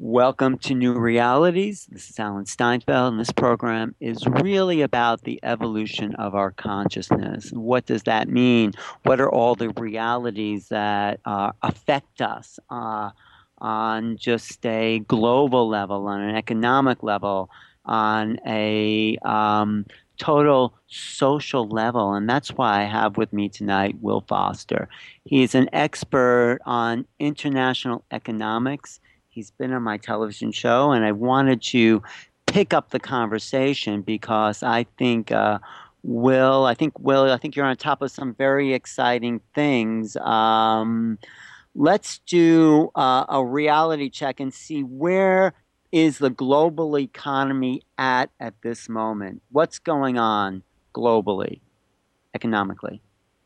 Welcome to New Realities. This is Alan Steinfeld, and this program is really about the evolution of our consciousness. What does that mean? What are all the realities that affect us on just a global level, on an economic level, on a total social level? And that's why I have with me tonight Will Foster. He's an expert on international economics. He's been on my television show, and I wanted to pick up the conversation because Will, I think you're on top of some very exciting things. Let's do a reality check and see where is the global economy at this moment. What's going on globally, economically?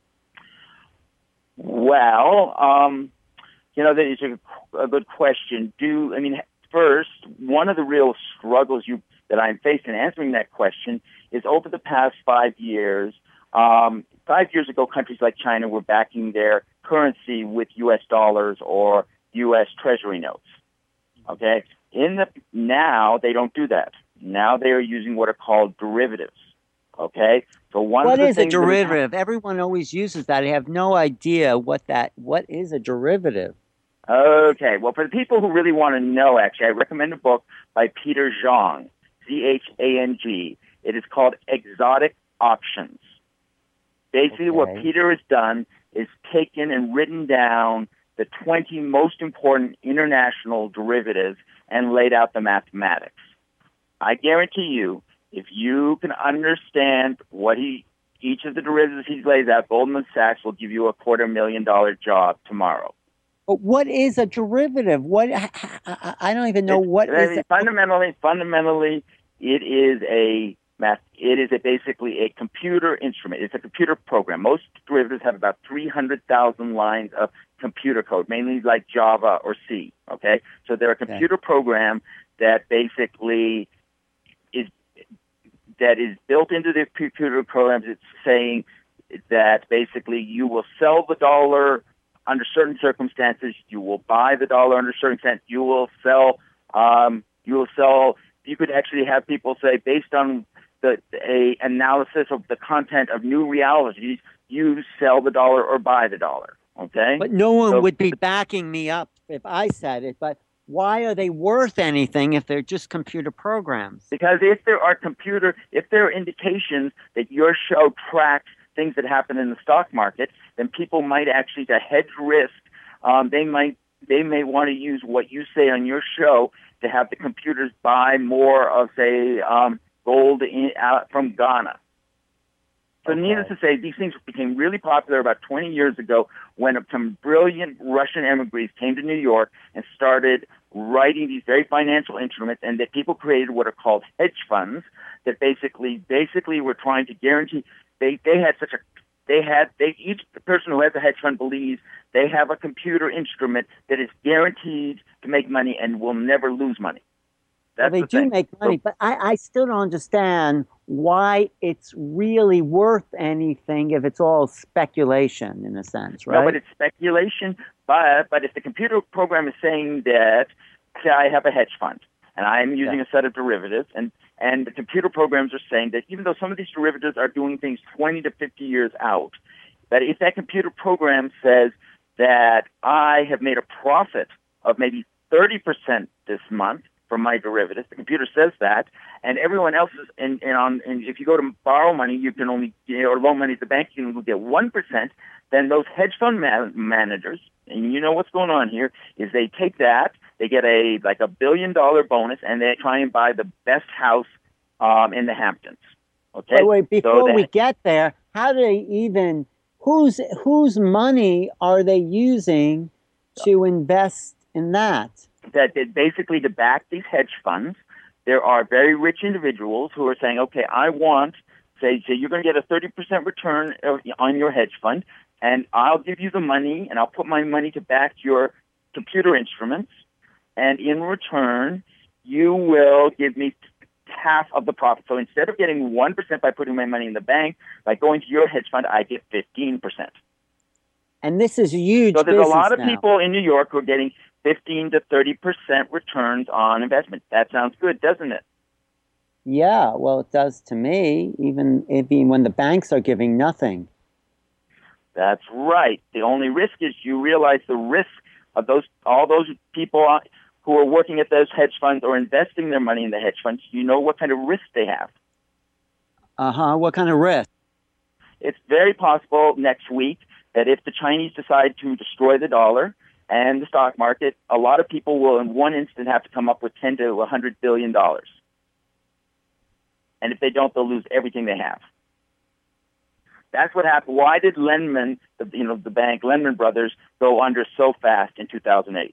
Well, that is a good question. First, one of the real struggles that I'm facing answering that question is over the past 5 years. 5 years ago, countries like China were backing their currency with U.S. dollars or U.S. Treasury notes. Okay, now they don't do that. Now they are using what are called derivatives. Okay, so what is a derivative? Everyone always uses that. I have no idea what is a derivative. Okay, well, for the people who really want to know, actually, I recommend a book by Peter Zhang, Z-H-A-N-G. It is called Exotic Options. Basically, What Peter has done is taken and written down the 20 most important international derivatives and laid out the mathematics. I guarantee you, if you can understand each of the derivatives he lays out, Goldman Sachs will give you a $250,000 job tomorrow. But what is a derivative? I don't even know what is. Fundamentally, it is basically a computer instrument. It's a computer program. Most derivatives have about 300,000 lines of computer code, mainly like Java or C. Okay, so they're a computer program that basically is built into the computer programs. It's saying that basically you will sell the dollar under certain circumstances. You will buy the dollar under certain circumstances. You will sell. You could actually have people say, based on a analysis of the content of new realities, you sell the dollar or buy the dollar. Okay. But no one would be backing me up if I said it. But why are they worth anything if they're just computer programs? Because if there are indications that your show tracks things that happen in the stock market, then people might actually, to hedge risk, they may want to use what you say on your show to have the computers buy more of, say, gold from Ghana. So needless to say, these things became really popular about 20 years ago when some brilliant Russian immigrants came to New York and started writing these very financial instruments, and that people created what are called hedge funds that basically were trying to guarantee. Each person who has a hedge fund believes they have a computer instrument that is guaranteed to make money and will never lose money. They do make money, but I still don't understand why it's really worth anything if it's all speculation in a sense, right? No, but it's speculation. But if the computer program is saying that, say, I have a hedge fund and I'm using a set of derivatives, and the computer programs are saying that even though some of these derivatives are doing things 20 to 50 years out, that if that computer program says that I have made a profit of maybe 30% this month from my derivatives, the computer says that, and everyone else is, and if you go to borrow money, you can only, or loan money at the bank, you can get 1%, then those hedge fund managers, and you know what's going on here, is they take that, they get a $1 billion bonus, and they try and buy the best house in the Hamptons. Okay. Wait, before we get there, how do they even? Whose money are they using to invest in that? That basically to back these hedge funds, there are very rich individuals who are saying, okay, I want, say you're going to get a 30% return on your hedge fund, and I'll give you the money, and I'll put my money to back your computer instruments, and in return, you will give me half of the profit. So instead of getting 1% by putting my money in the bank, by going to your hedge fund, I get 15%. And this is huge. So there's a lot of now. people in New York who are getting 15 to 30% returns on investment. That sounds good, doesn't it? Yeah, well, it does to me, even when the banks are giving nothing. That's right. The only risk is you realize the risk of all those people who are working at those hedge funds or investing their money in the hedge funds. You know what kind of risk they have. What kind of risk? It's very possible next week that if the Chinese decide to destroy the dollar and the stock market, a lot of people will in one instant have to come up with $10 to $100 billion. And if they don't, they'll lose everything they have. That's what happened. Why did Lehman, the bank, Lehman Brothers, go under so fast in 2008?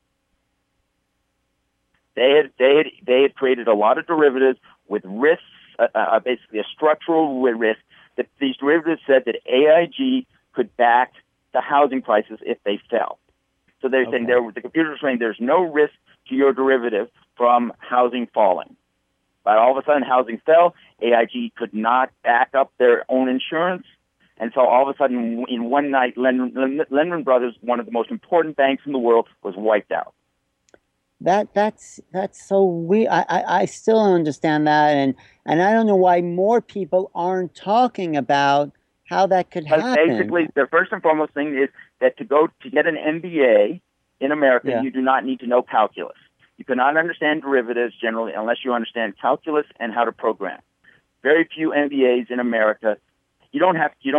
They had created a lot of derivatives with risks, basically a structural risk. That these derivatives said that AIG could back the housing prices if they fell. So they're saying the computers are saying there's no risk to your derivative from housing falling. But all of a sudden, housing fell. AIG could not back up their own insurance. And so all of a sudden, in one night, Lehman Brothers, one of the most important banks in the world, was wiped out. That's so weird. I still don't understand that, and I don't know why more people aren't talking about how that could happen. Basically, the first and foremost thing is that to get an MBA in America, you do not need to know calculus. You cannot understand derivatives generally unless you understand calculus and how to program. Very few MBAs in America. Most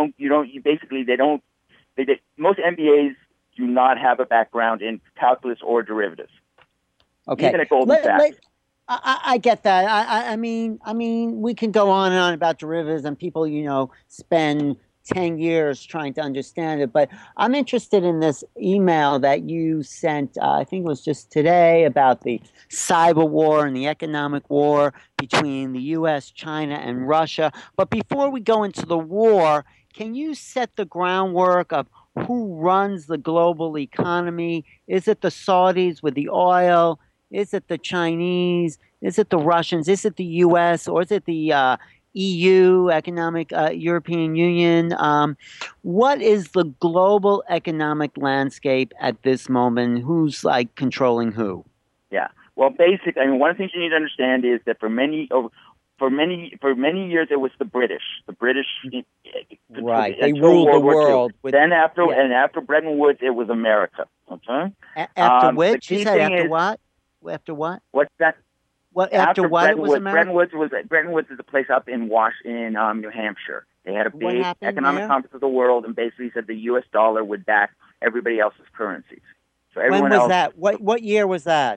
MBAs do not have a background in calculus or derivatives. Okay. Even at Goldman Sachs. I get that. I mean, we can go on and on about derivatives, and people, spend 10 years trying to understand it. But I'm interested in this email that you sent, I think it was just today, about the cyber war and the economic war between the U.S., China, and Russia. But before we go into the war, can you set the groundwork of who runs the global economy? Is it the Saudis with the oil? Is it the Chinese? Is it the Russians? Is it the U.S.? Or is it the EU, European Union? What is the global economic landscape at this moment? Who's controlling who? Yeah. Well, one of the things you need to understand is that for many years it was the British. The British, right? They ruled the world. After Bretton Woods, it was America. Okay. After which? You said after what? After what? What's that? Well, after what it was America? Bretton Woods is a place up in New Hampshire. They had a big economic there? conference of the world and basically said the U.S. dollar would back everybody else's currencies. So when was that? What year was that?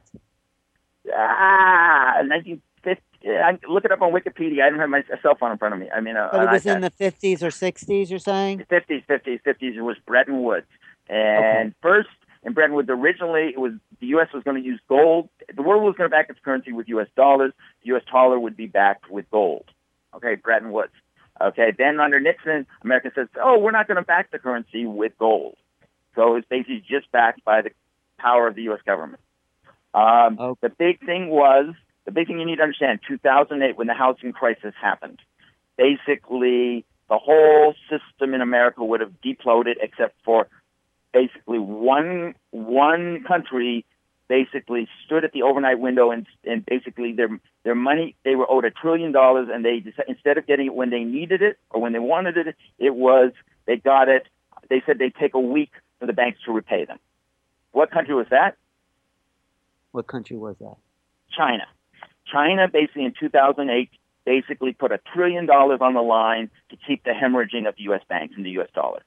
1950. Look it up on Wikipedia. I don't have my cell phone in front of me. But it was in the 50s or 60s, you're saying? 50s. It was Bretton Woods. And first, in Bretton Woods, originally, the U.S. was going to use gold. The world was going to back its currency with U.S. dollars. The U.S. dollar would be backed with gold. Okay, Bretton Woods. Okay, then under Nixon, America says, we're not going to back the currency with gold. So it's basically just backed by the power of the U.S. government. The big thing you need to understand, 2008, when the housing crisis happened, basically the whole system in America would have deploded except for basically one country basically stood at the overnight window and basically their money, they were owed $1 trillion, and they instead of getting it when they needed it or when they wanted it, they got it. They said they'd take a week for the banks to repay them. What country was that? What country was that? China. China basically in 2008 basically put $1 trillion on the line to keep the hemorrhaging of the U.S. banks and the U.S. dollar.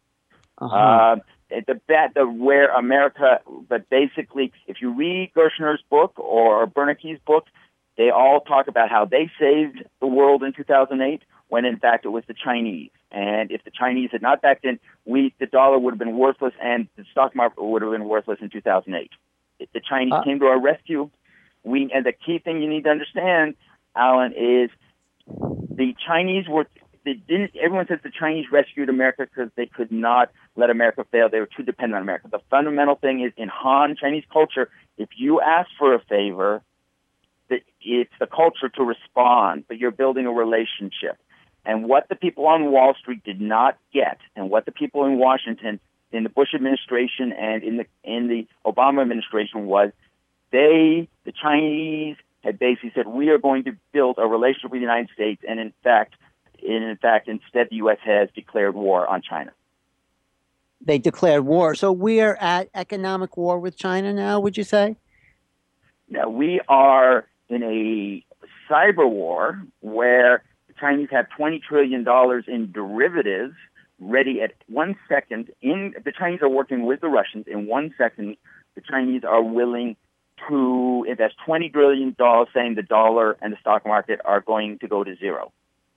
Where America, but basically, if you read Gershner's book or Bernanke's book, they all talk about how they saved the world in 2008, when in fact it was the Chinese. And if the Chinese had not backed in, the dollar would have been worthless, and the stock market would have been worthless in 2008. If the Chinese came to our rescue, and the key thing you need to understand, Alan, is the Chinese everyone says the Chinese rescued America because they could not let America fail. They were too dependent on America. The fundamental thing is in Han Chinese culture, if you ask for a favor, it's the culture to respond, but you're building a relationship. And what the people on Wall Street did not get, and what the people in Washington in the Bush administration and in the Obama administration was the Chinese had basically said, we are going to build a relationship with the United States, and in fact, instead the U.S. has declared war on China. They declared war. So we are at economic war with China now, would you say? Now, we are in a cyber war where the Chinese have $20 trillion in derivatives ready at 1 second. The Chinese are working with the Russians. In 1 second, the Chinese are willing to invest $20 billion, saying the dollar and the stock market are going to go to zero.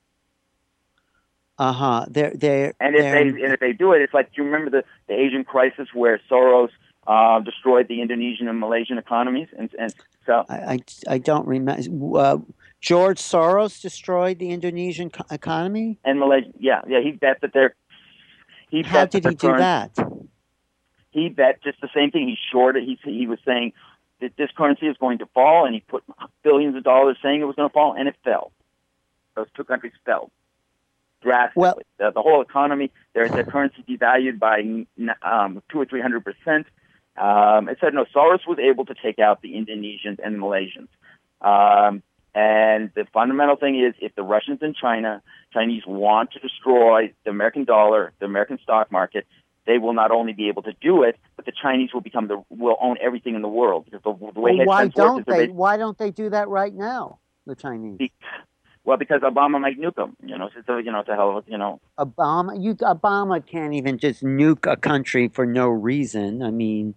If they do it, it's like, do you remember the Asian crisis where Soros destroyed the Indonesian and Malaysian economies? And so I don't remember. George Soros destroyed the Indonesian economy and Malaysia. Yeah. He bet that they're. How did he do that? He bet just the same thing. He shorted. He was saying that this currency is going to fall, and he put billions of dollars saying it was going to fall, and it fell. Those two countries fell drastically. Well, the whole economy, their currency devalued by 200 or 300%. It said no. Soros was able to take out the Indonesians and the Malaysians. And the fundamental thing is, if the Russians and Chinese want to destroy the American dollar, the American stock market, they will not only be able to do it, but the Chinese will own everything in the world. Because the way why don't they? Why don't they do that right now? The Chinese. Because Obama might nuke them. It's a hell of a. Obama can't even just nuke a country for no reason. I mean.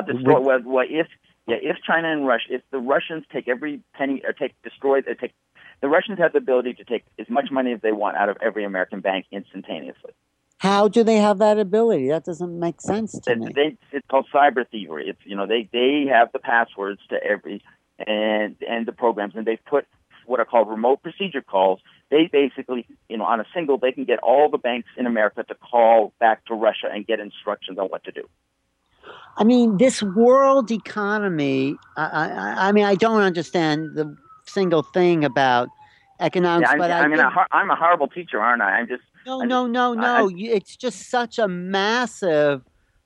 If China and Russia, if the Russians take every penny or the Russians have the ability to take as much money as they want out of every American bank instantaneously. How do they have that ability? That doesn't make sense to me. It's called cyber thievery. It's they have the passwords to every and the programs, and they've put what are called remote procedure calls. They basically, on a single, they can get all the banks in America to call back to Russia and get instructions on what to do. I mean, this world economy, I mean, I don't understand the single thing about economics, but I'm a horrible teacher, aren't I? No. It's just such a massive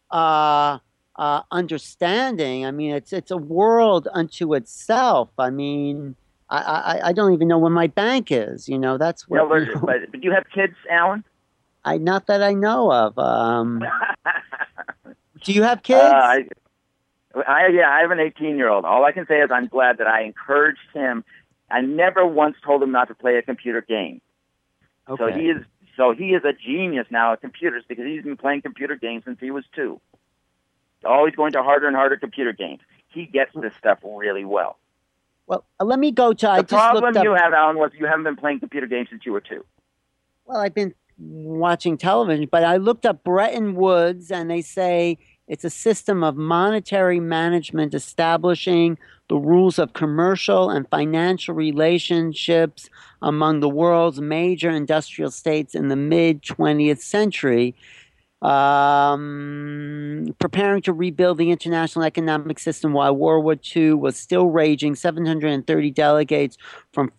understanding. I mean, it's a world unto itself. I mean, I don't even know where my bank is. That's what. But do you have kids, Alan? Not that I know of. Do you have kids? I have an 18-year-old. All I can say is I'm glad that I encouraged him. I never once told him not to play a computer game. Okay. So he is a genius now at computers because he's been playing computer games since he was 2. Always going to harder and harder computer games. He gets this stuff really well. Well, let me go to. The problem you have, Alan, was you haven't been playing computer games since you were 2. Well, I've been watching television, but I looked up Bretton Woods, and they say it's a system of monetary management establishing the rules of commercial and financial relationships among the world's major industrial states in the mid-20th century, preparing to rebuild the international economic system while World War II was still raging. 730 delegates from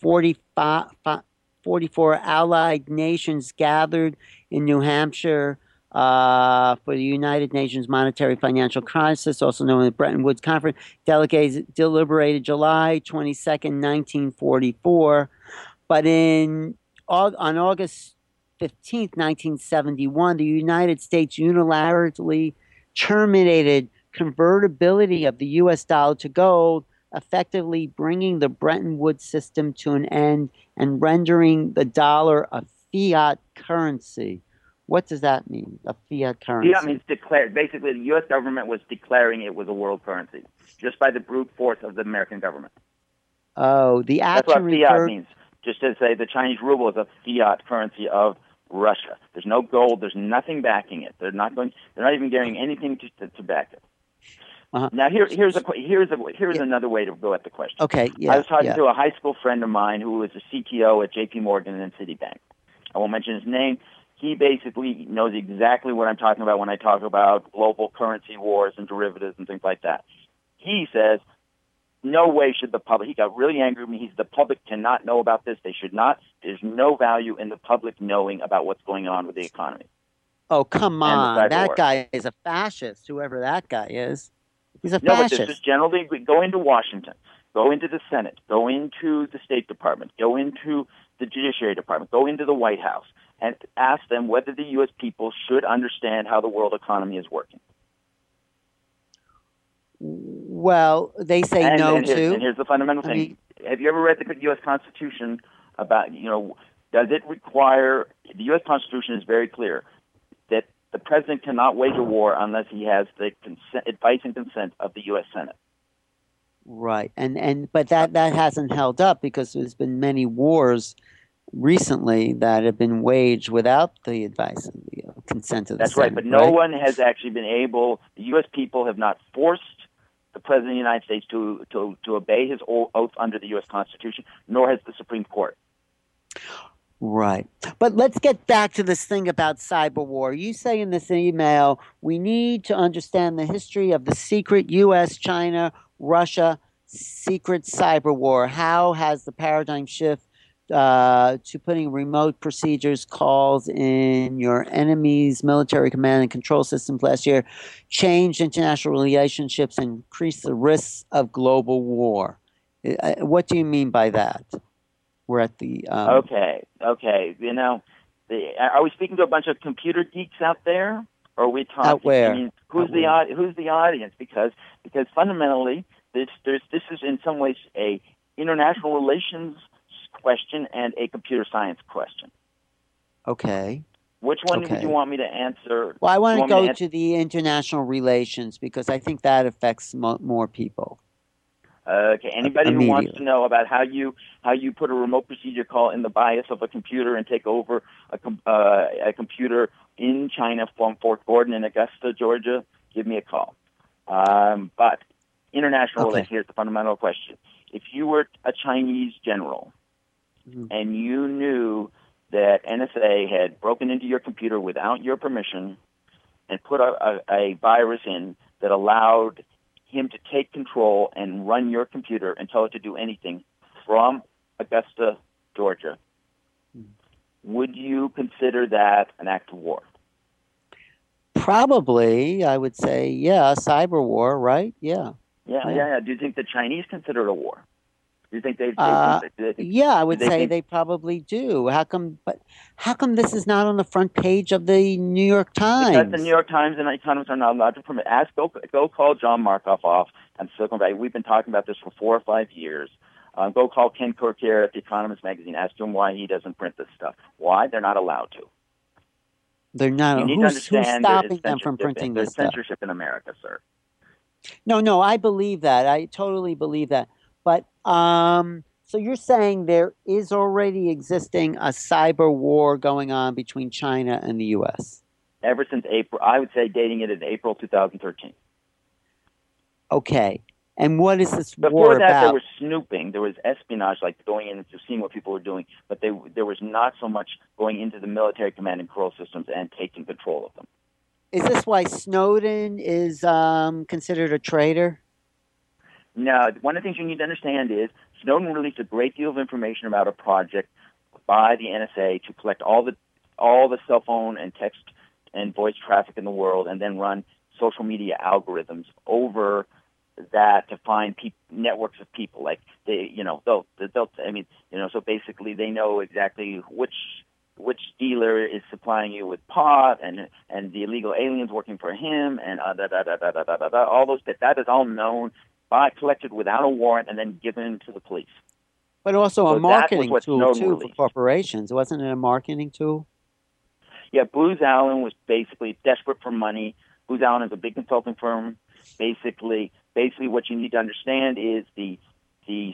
44 allied nations gathered in New Hampshire for the United Nations Monetary Financial Crisis, also known as the Bretton Woods Conference. Delegates deliberated July 22nd, 1944. But on August 15th, 1971, the United States unilaterally terminated convertibility of the U.S. dollar to gold, effectively bringing the Bretton Woods system to an end and rendering the dollar a fiat currency. What does that mean, a fiat currency? Fiat means declared. Basically, the U.S. government was declaring it was a world currency just by the brute force of the American government. Oh, that's what fiat means. Just to say the Chinese ruble is a fiat currency of Russia. There's no gold. There's nothing backing it. They're not even getting anything to back it. Uh-huh. Now here's another way to go at the question. Okay. Yeah. I was talking to a high school friend of mine who was a CTO at J.P. Morgan and Citibank. I won't mention his name. He basically knows exactly what I'm talking about when I talk about global currency wars and derivatives and things like that. He says, no way should the public, he got really angry with me. He said, the public cannot know about this. They should not. There's no value in the public knowing about what's going on with the economy. Oh, come and the on. cyber That war. guy is a fascist, whoever that guy is. He's a No, but this is fascist. generally go into Washington, go into the Senate, go into the State Department, go into the Judiciary Department, go into the White House, and ask them whether the U.S. people should understand how the world economy is working. Well, they say no And to. here's the fundamental I thing. mean, Have you ever read the U.S. Constitution about, does it require, the U.S. Constitution is very clear that the president cannot wage a war unless he has the advice and consent of the U.S. Senate. right. But that hasn't held up because there's been many wars recently that have been waged without the advice and the consent of the That's right, Senate, but no right? one has actually been able, the U.S. people have not forced the President of the United States to obey his oath under the U.S. Constitution, nor has the Supreme Court. Right. But let's get back to this thing about cyber war. You say in this email, we need to understand the history of the secret US, China, Russia secret cyber war. How has the paradigm shift to putting remote procedures calls in your enemy's military command and control systems last year changed international relationships and increased the risks of global war? What do you mean by that? We're at the Okay. Are we speaking to a bunch of computer geeks out there, or are we talking? out where? I mean, who's the audience? Because fundamentally, this is in some ways a international relations question and a computer science question. Okay. Which one would you Okay. want me to answer? Well, I want to go to to the international relations because I think that affects more people Okay. Anybody who wants to immediately. know about how you put a remote procedure call in the BIOS of a computer and take over a computer in China from Fort Gordon in Augusta, Georgia, give me a call. But international Okay. relations. Here's the fundamental question: if you were a Chinese general Mhm. and you knew that NSA had broken into your computer without your permission and put a virus in that allowed him to take control and run your computer and tell it to do anything from Augusta, Georgia, would you consider that an act of war? Probably, I would say, yeah, cyber war, right? Yeah. Yeah. Yeah. Do you think the Chinese consider it a war? Do you think they Uh, think, do they think, yeah, I do would they say think they probably do. How come this is not on the front page of the New York because the New Times? York Times and economists are not allowed to permit? Go call John Markoff off on Silicon Valley. We've been talking about this for 4 or 5 years. Go call Ken Corkier at the Economist magazine. Ask him why he doesn't print this stuff. Why? They're not allowed to. They're You not. need to Who's understand there is stopping them from censorship. printing There's this stuff? censorship in America, sir. No, I believe that. I totally believe that. But so you're saying there is already existing a cyber war going on between China and the U.S. Ever since April, I would say dating it in April 2013. Okay. And what is this war Before that, there about? was snooping. There was espionage, like going in and seeing what people were doing. But there was not so much going into the military command and control systems and taking control of them. Is this why Snowden is considered a traitor? Now, one of the things you need to understand is Snowden released a great deal of information about a project by the NSA to collect all the cell phone and text and voice traffic in the world, and then run social media algorithms over that to find networks of people. Like so basically they know exactly which dealer is supplying you with pot and the illegal aliens working for him and all those bits. That is all known collected without a warrant and then given to the police. But also a So that was marketing what tool Snowden too for released. corporations. Wasn't it a marketing tool? Yeah, Booz Allen was basically desperate for money. Booz Allen is a big consulting firm. Basically, what you need to understand is this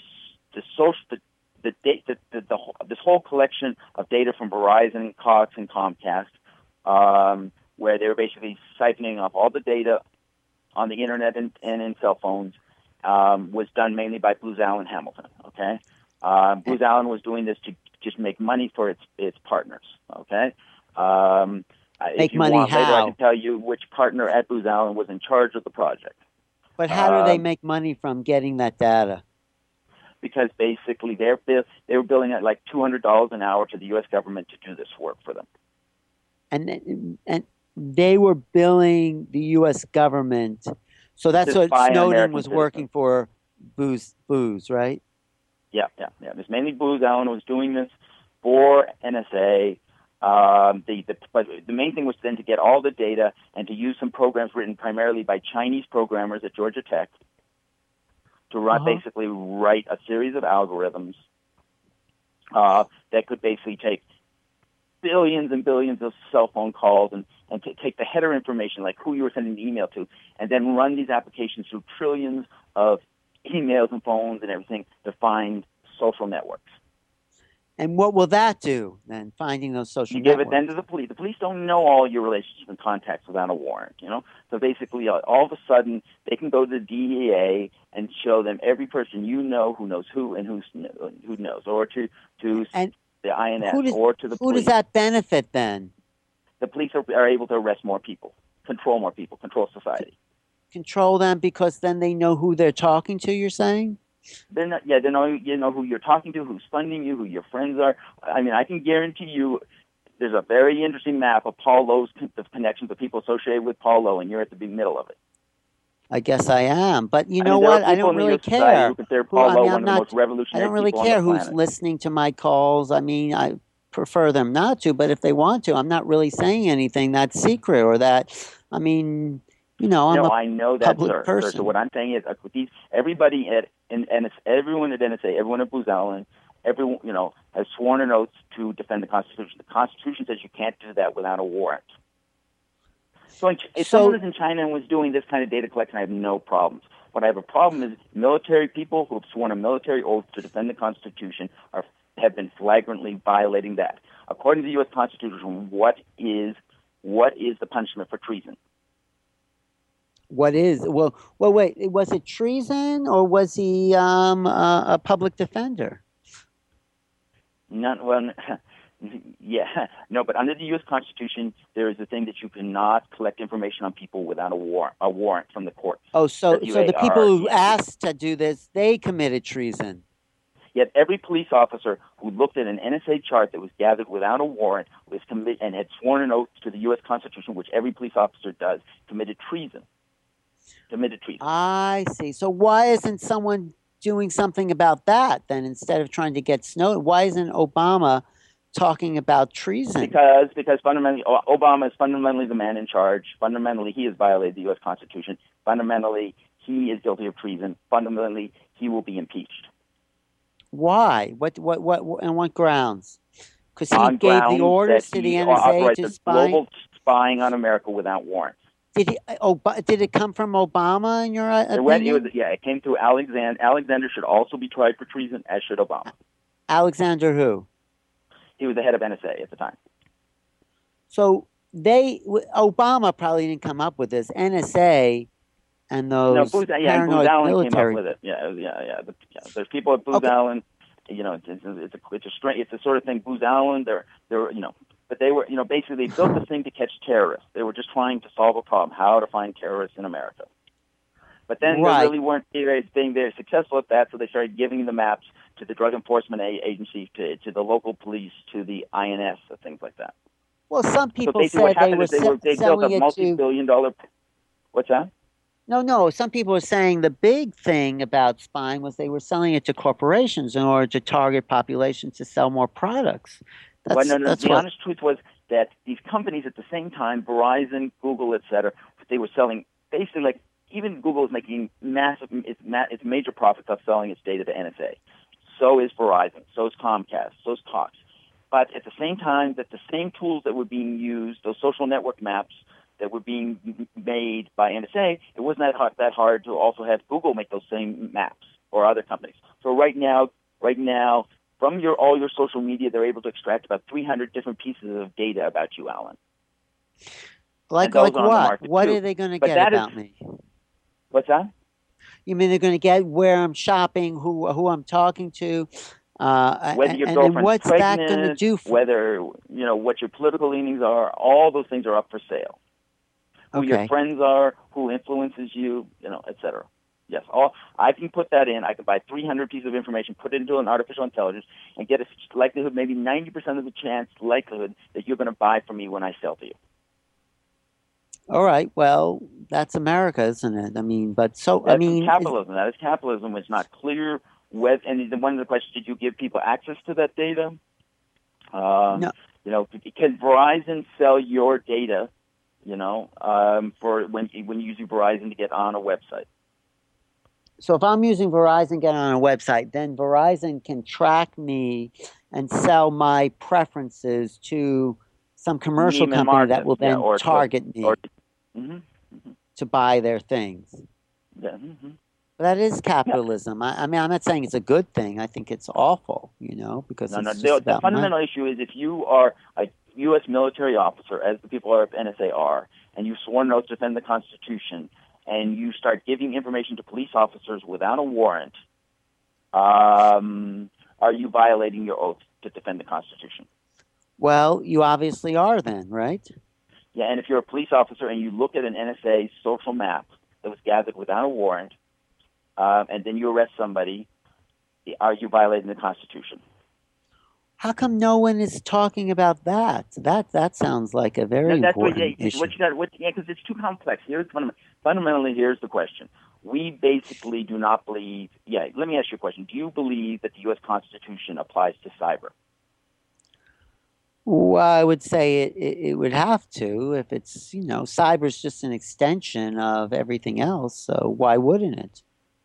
whole collection of data from Verizon, Cox, and Comcast, where they were basically siphoning off all the data on the internet and in cell phones, was done mainly by Booz Allen Hamilton. Okay, Booz Allen was doing this to just make money for its partners. Okay. Make if you money want later, I how? can tell you which partner at Booz Allen was in charge of the project. But how do they make money from getting that data? Because basically they were billing at like $200 an hour to the U.S. government to do this work for them. And they were billing the U.S. government. So that's to what spy on Snowden American was working citizens. for, Booz, right? Yeah, yeah, yeah. It was mainly Booz Allen was doing this for NSA. But the main thing was then to get all the data and to use some programs written primarily by Chinese programmers at Georgia Tech to Uh-huh. basically write a series of algorithms that could basically take billions and billions of cell phone calls and take the header information, like who you were sending the email to, and then run these applications through trillions of emails and phones and everything to find social networks. And what will that do then, finding those social You give it then to networks? the police. The police don't know all your relationships and contacts without a warrant, you know? So basically, all of a sudden, they can go to the DEA and show them every person you know who knows who and who knows, or to And the INS who does or to the who does police. that benefit then? The police are able to arrest more people, control more people, control society. Control them because then they know who they're talking to, you're saying? They're not, yeah, they know you know who you're talking to, who's funding you, who your friends are. I mean, I can guarantee you, there's a very interesting map of Paul Lowe's connections of people associated with Paul Lowe, and you're at the big middle of it. I guess I am. But you I know mean, there are what? I people don't in the really U.S. society who care. consider Who Paul I Lowe mean, one I'm of the most not I revolutionary don't really people on the care who's planet. listening to my calls. I mean, I prefer them not to, but if they want to, I'm not really saying anything that's secret or that I mean, I'm No, a I know that, public sir. So what person. I'm saying is, everybody at and it's everyone at NSA, everyone at Booz Allen, everyone has sworn an oath to defend the Constitution. The Constitution says you can't do that without a warrant. So if someone So is in China and was doing this kind of data collection, I have no problems. What I have a problem is military people who have sworn a military oath to defend the Constitution have been flagrantly violating that. According to the U.S. Constitution, what is the punishment for treason? what is well wait, was it treason or was he a public defender? None. Well, yeah, no. But under the U.S. Constitution, there is a thing that you cannot collect information on people without a warrant from the courts. Oh, so the people who WART. asked to do this, they committed treason. Yet every police officer who looked at an NSA chart that was gathered without a warrant and had sworn an oath to the U.S. Constitution, which every police officer does, committed treason. Committed treason. I see. So why isn't someone doing something about that then instead of trying to get Snowden? Why isn't Obama talking about treason? Because fundamentally, Obama is fundamentally the man in charge. Fundamentally, he has violated the U.S. Constitution. Fundamentally, he is guilty of treason. Fundamentally, he will be impeached. Why? What, on what grounds? Because he On gave the grounds that orders to the he NSA authorized to a spy. global spying on America without warrants. Did it come from Obama in your It opinion? came through Alexander. Alexander should also be tried for treason, as should Obama. Alexander who? He was the head of NSA at the time. So Obama probably didn't come up with this. NSA and No, those and Booz paranoid Allen came up military. with it. There's people at Booz Okay, Allen. It's a sort of thing. Booz Allen, but they were, basically they built this thing to catch terrorists. They were just trying to solve a problem: how to find terrorists in America. But then they right. really weren't being very successful at that, so they started giving the maps to the Drug Enforcement Agency, to the local police, to the INS, and things like that. Well, some So people basically, what said they happened were is they built a selling it to. multi-billion-dollar. What's that? No. Some people are saying the big thing about spying was they were selling it to corporations in order to target populations to sell more products. Well, no. That's The what. honest truth was that these companies, at the same time, Verizon, Google, etc., they were selling basically, like, even Google is making its major profits off selling its data to NSA. So is Verizon. So is Comcast. So is Cox. But at the same time, that the same tools that were being used, those social network maps that were being made by NSA, it wasn't that hard to also have Google make those same maps, or other companies. So right now, from all your social media, they're able to extract about 300 different pieces of data about you, Alan. And those Like are on the what? market What too. are they going to But get that is about me? what's that? You mean they're going to get where I'm shopping, who I'm talking to, Whether your and girlfriend's what's that going to pregnant, do for? whether what your political leanings are, all those things are up for sale. Who your Okay. friends are, who influences you, etc. Yes, I can put that in. I can buy 300 pieces of information, put it into an artificial intelligence, and get a likelihood, maybe 90% of the likelihood that you're going to buy from me when I sell to you. All right. Well, that's America, isn't it? I mean, but so, I That's mean, capitalism. That is capitalism. It's not clear whether, and one of the questions, did you give people access to that data? Um, no. can Verizon sell your data, for when using Verizon to get on a website? So if I'm using Verizon, get on a website, then Verizon can track me and sell my preferences to some commercial Neiman company that Marcus, will yeah, then target or me hmm hmm to buy their things. yeah, hmm But that is yeah. capitalism. I mean, I'm not saying it's a good thing. I think it's awful, because No, no. it's just The about money. fundamental issue is if you are a U.S. military officer, as the people at NSA are, and you sworn an oath to defend the Constitution, and you start giving information to police officers without a warrant, are you violating your oath to defend the Constitution? Well, you obviously are then, right? Yeah, and if you're a police officer and you look at an NSA social map that was gathered without a warrant, and then you arrest somebody, are you violating the Constitution? How come no one is talking about that? That sounds like a very No, that's what, important issue. what you got. What, yeah, because it's too complex. Fundamentally, here's the question. We basically do not believe. Yeah, let me ask you a question. Do you believe that the U.S. Constitution applies to cyber? Well, I would say it would have to if it's, cyber's just an extension of everything else. So why wouldn't it?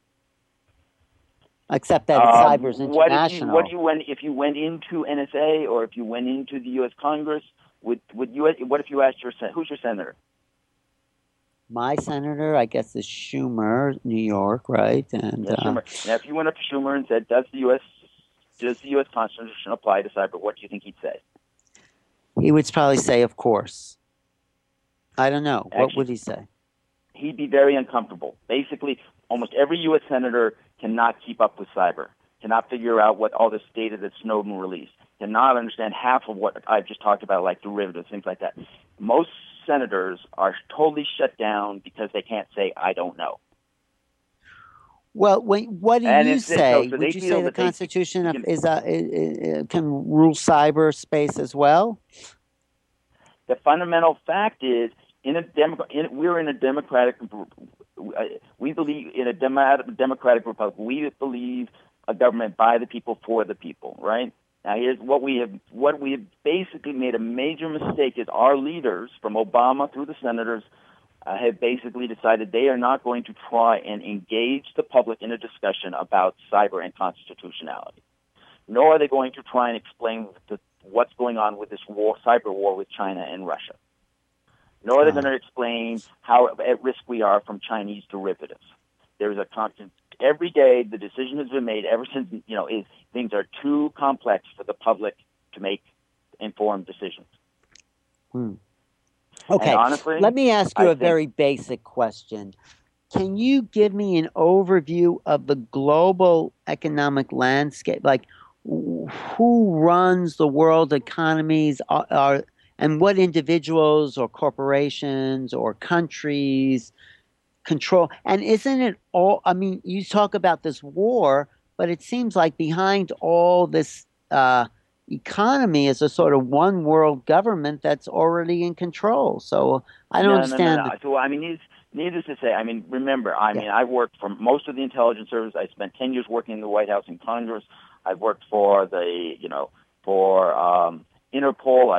Except that it's cyber's What international. you went if you went into NSA or if you went into the U.S. Congress? Would you? What if you asked who's your senator? My senator, I guess, is Schumer, New York, right? And Yeah, Schumer. Now, if you went up to Schumer and said, "Does the U.S. Constitution apply to cyber?" What do you think he'd say? he would probably say, of course. I don't know. What Actually, would he say? he'd be very uncomfortable. Basically, almost every U.S. senator cannot keep up with cyber, cannot figure out what all this data that Snowden released, cannot understand half of what I've just talked about, like derivatives, things like that. Most senators are totally shut down because they can't say, "I don't know." Well, what do And you it's so say? so they Would you say feel the that they Constitution you know, can rule cyberspace as well? the fundamental fact is we're in a democratic. We believe in a democratic republic. We believe a government by the people for the people. Right now, here's what we have. What we have basically made a major mistake is our leaders, from Obama through the senators, have basically decided they are not going to try and engage the public in a discussion about cyber and constitutionality, nor are they going to try and explain what's going on with this cyber war with China and Russia. Nor are they going to explain how at risk we are from Chinese derivatives. There's a constant, every day the decision has been made ever since, things are too complex for the public to make informed decisions. Hmm. And Okay, let honestly, me ask you I a think very basic question. Can you give me an overview of the global economic landscape? Like, who runs the world economies and what individuals or corporations or countries control? And isn't it all? I mean, you talk about this war, but it seems like behind all this economy is a sort of one world government that's already in control. So I don't no, no, no, no. understand the. So I mean, needless to say, I mean, remember, I Yeah. mean, I've worked for most of the intelligence service. I spent 10 years working in the White House and Congress. I've worked for for Interpol.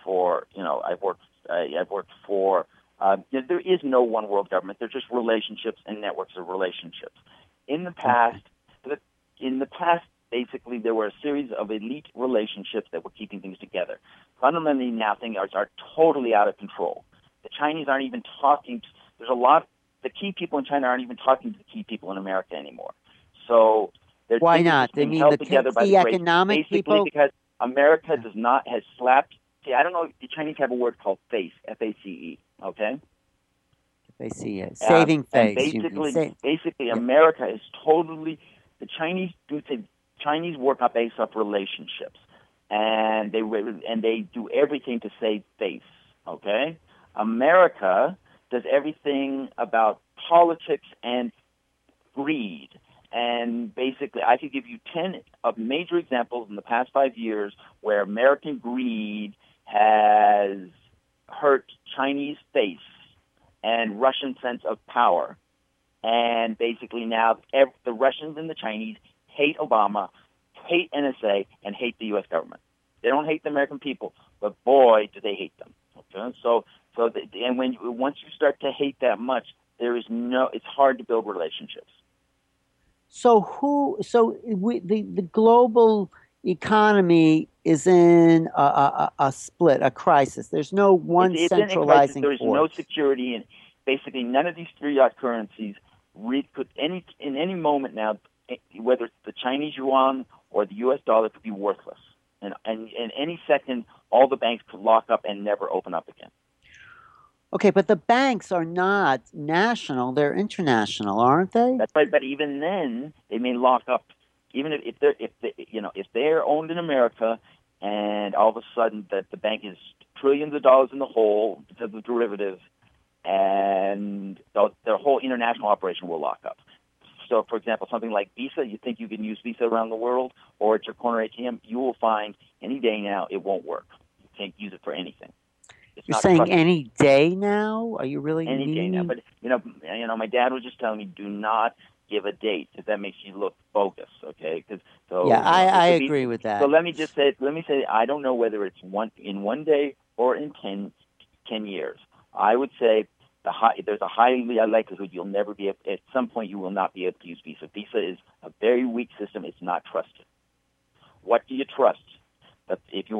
I've worked for. There is no one world government. There's just relationships and networks of relationships. In the Okay. past, in the past, basically, there were a series of elite relationships that were keeping things together. Fundamentally, now things are totally out of control. The Chinese aren't even talking. There's a lot. The key people in China aren't even talking to the key people in America anymore. So there's Why things are not? just I being mean, held together by the the great, economic basically people. because America Yeah. has slapped. See, I don't know. The Chinese have a word called FACE, FACE. Okay, They see it. Saving and face, you mean? basically, Yeah. America is totally. The Chinese do things. Chinese work up based off relationships, and they do everything to save face. Okay, America does everything about politics and greed. And basically, I could give you 10 of major examples in the past 5 years where American greed has hurt Chinese face and Russian sense of power. And basically now the Russians and the Chinese hate Obama, hate NSA, and hate the U.S. government. They don't hate the American people, but boy, do they hate them. Okay? And once you start to hate that much, it's hard to build relationships. The global economy is in a split, a crisis. There's no one centralizing force. There's no security, and basically none of these fiat currencies could in any moment now, whether it's the Chinese yuan or the U.S. dollar, could be worthless. And in any second, all the banks could lock up and never open up again. Okay, but the banks are not national; they're international, aren't they? That's right. But even then, they may lock up. Even if they're owned in America, and all of a sudden that the bank is trillions of dollars in the hole because of derivatives, and their whole international operation will lock up. So, for example, something like Visa, you think you can use Visa around the world, or at your corner ATM, you will find any day now it won't work. You can't use it for anything. You're saying trusted. Any day now? Are you really any day now? But my dad was just telling me, do not give a date because that makes you look bogus. Okay? I agree with that. So let me say, I don't know whether it's in one day or in 10 years. I would say there's a high likelihood you'll never be at some point you will not be able to use Visa. Visa is a very weak system. It's not trusted. What do you trust? The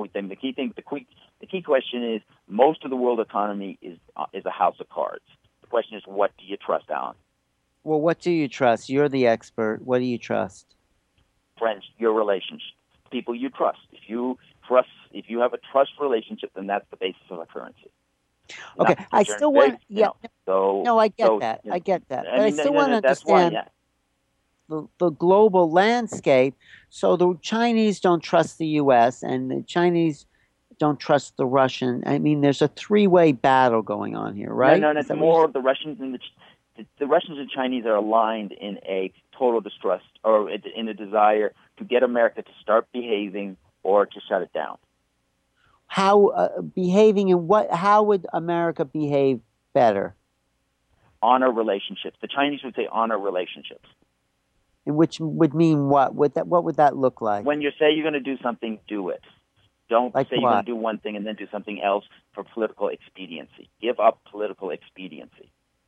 key question is, most of the world economy is a house of cards. The question is, what do you trust, Alan? Well, what do you trust? You're the expert. What do you trust? Friends, your relationships, people you trust. If you have a trust relationship, then that's the basis of a currency. Okay, I still want. I get that. I get that. But I still want to understand the global landscape. So the Chinese don't trust the U.S. and the Chinese don't trust the Russian. I mean, there's a three-way battle going on here, right? No. It's more the Russians and the Russians and Chinese are aligned in a total distrust or in a desire to get America to start behaving or to shut it down. How behaving and what? How would America behave better? Honor relationships. The Chinese would say honor relationships. Which would mean what? What would that look like? When you say you're going to do something, do it. Don't say you're going to do one thing and then do something else for political expediency. Give up political expediency.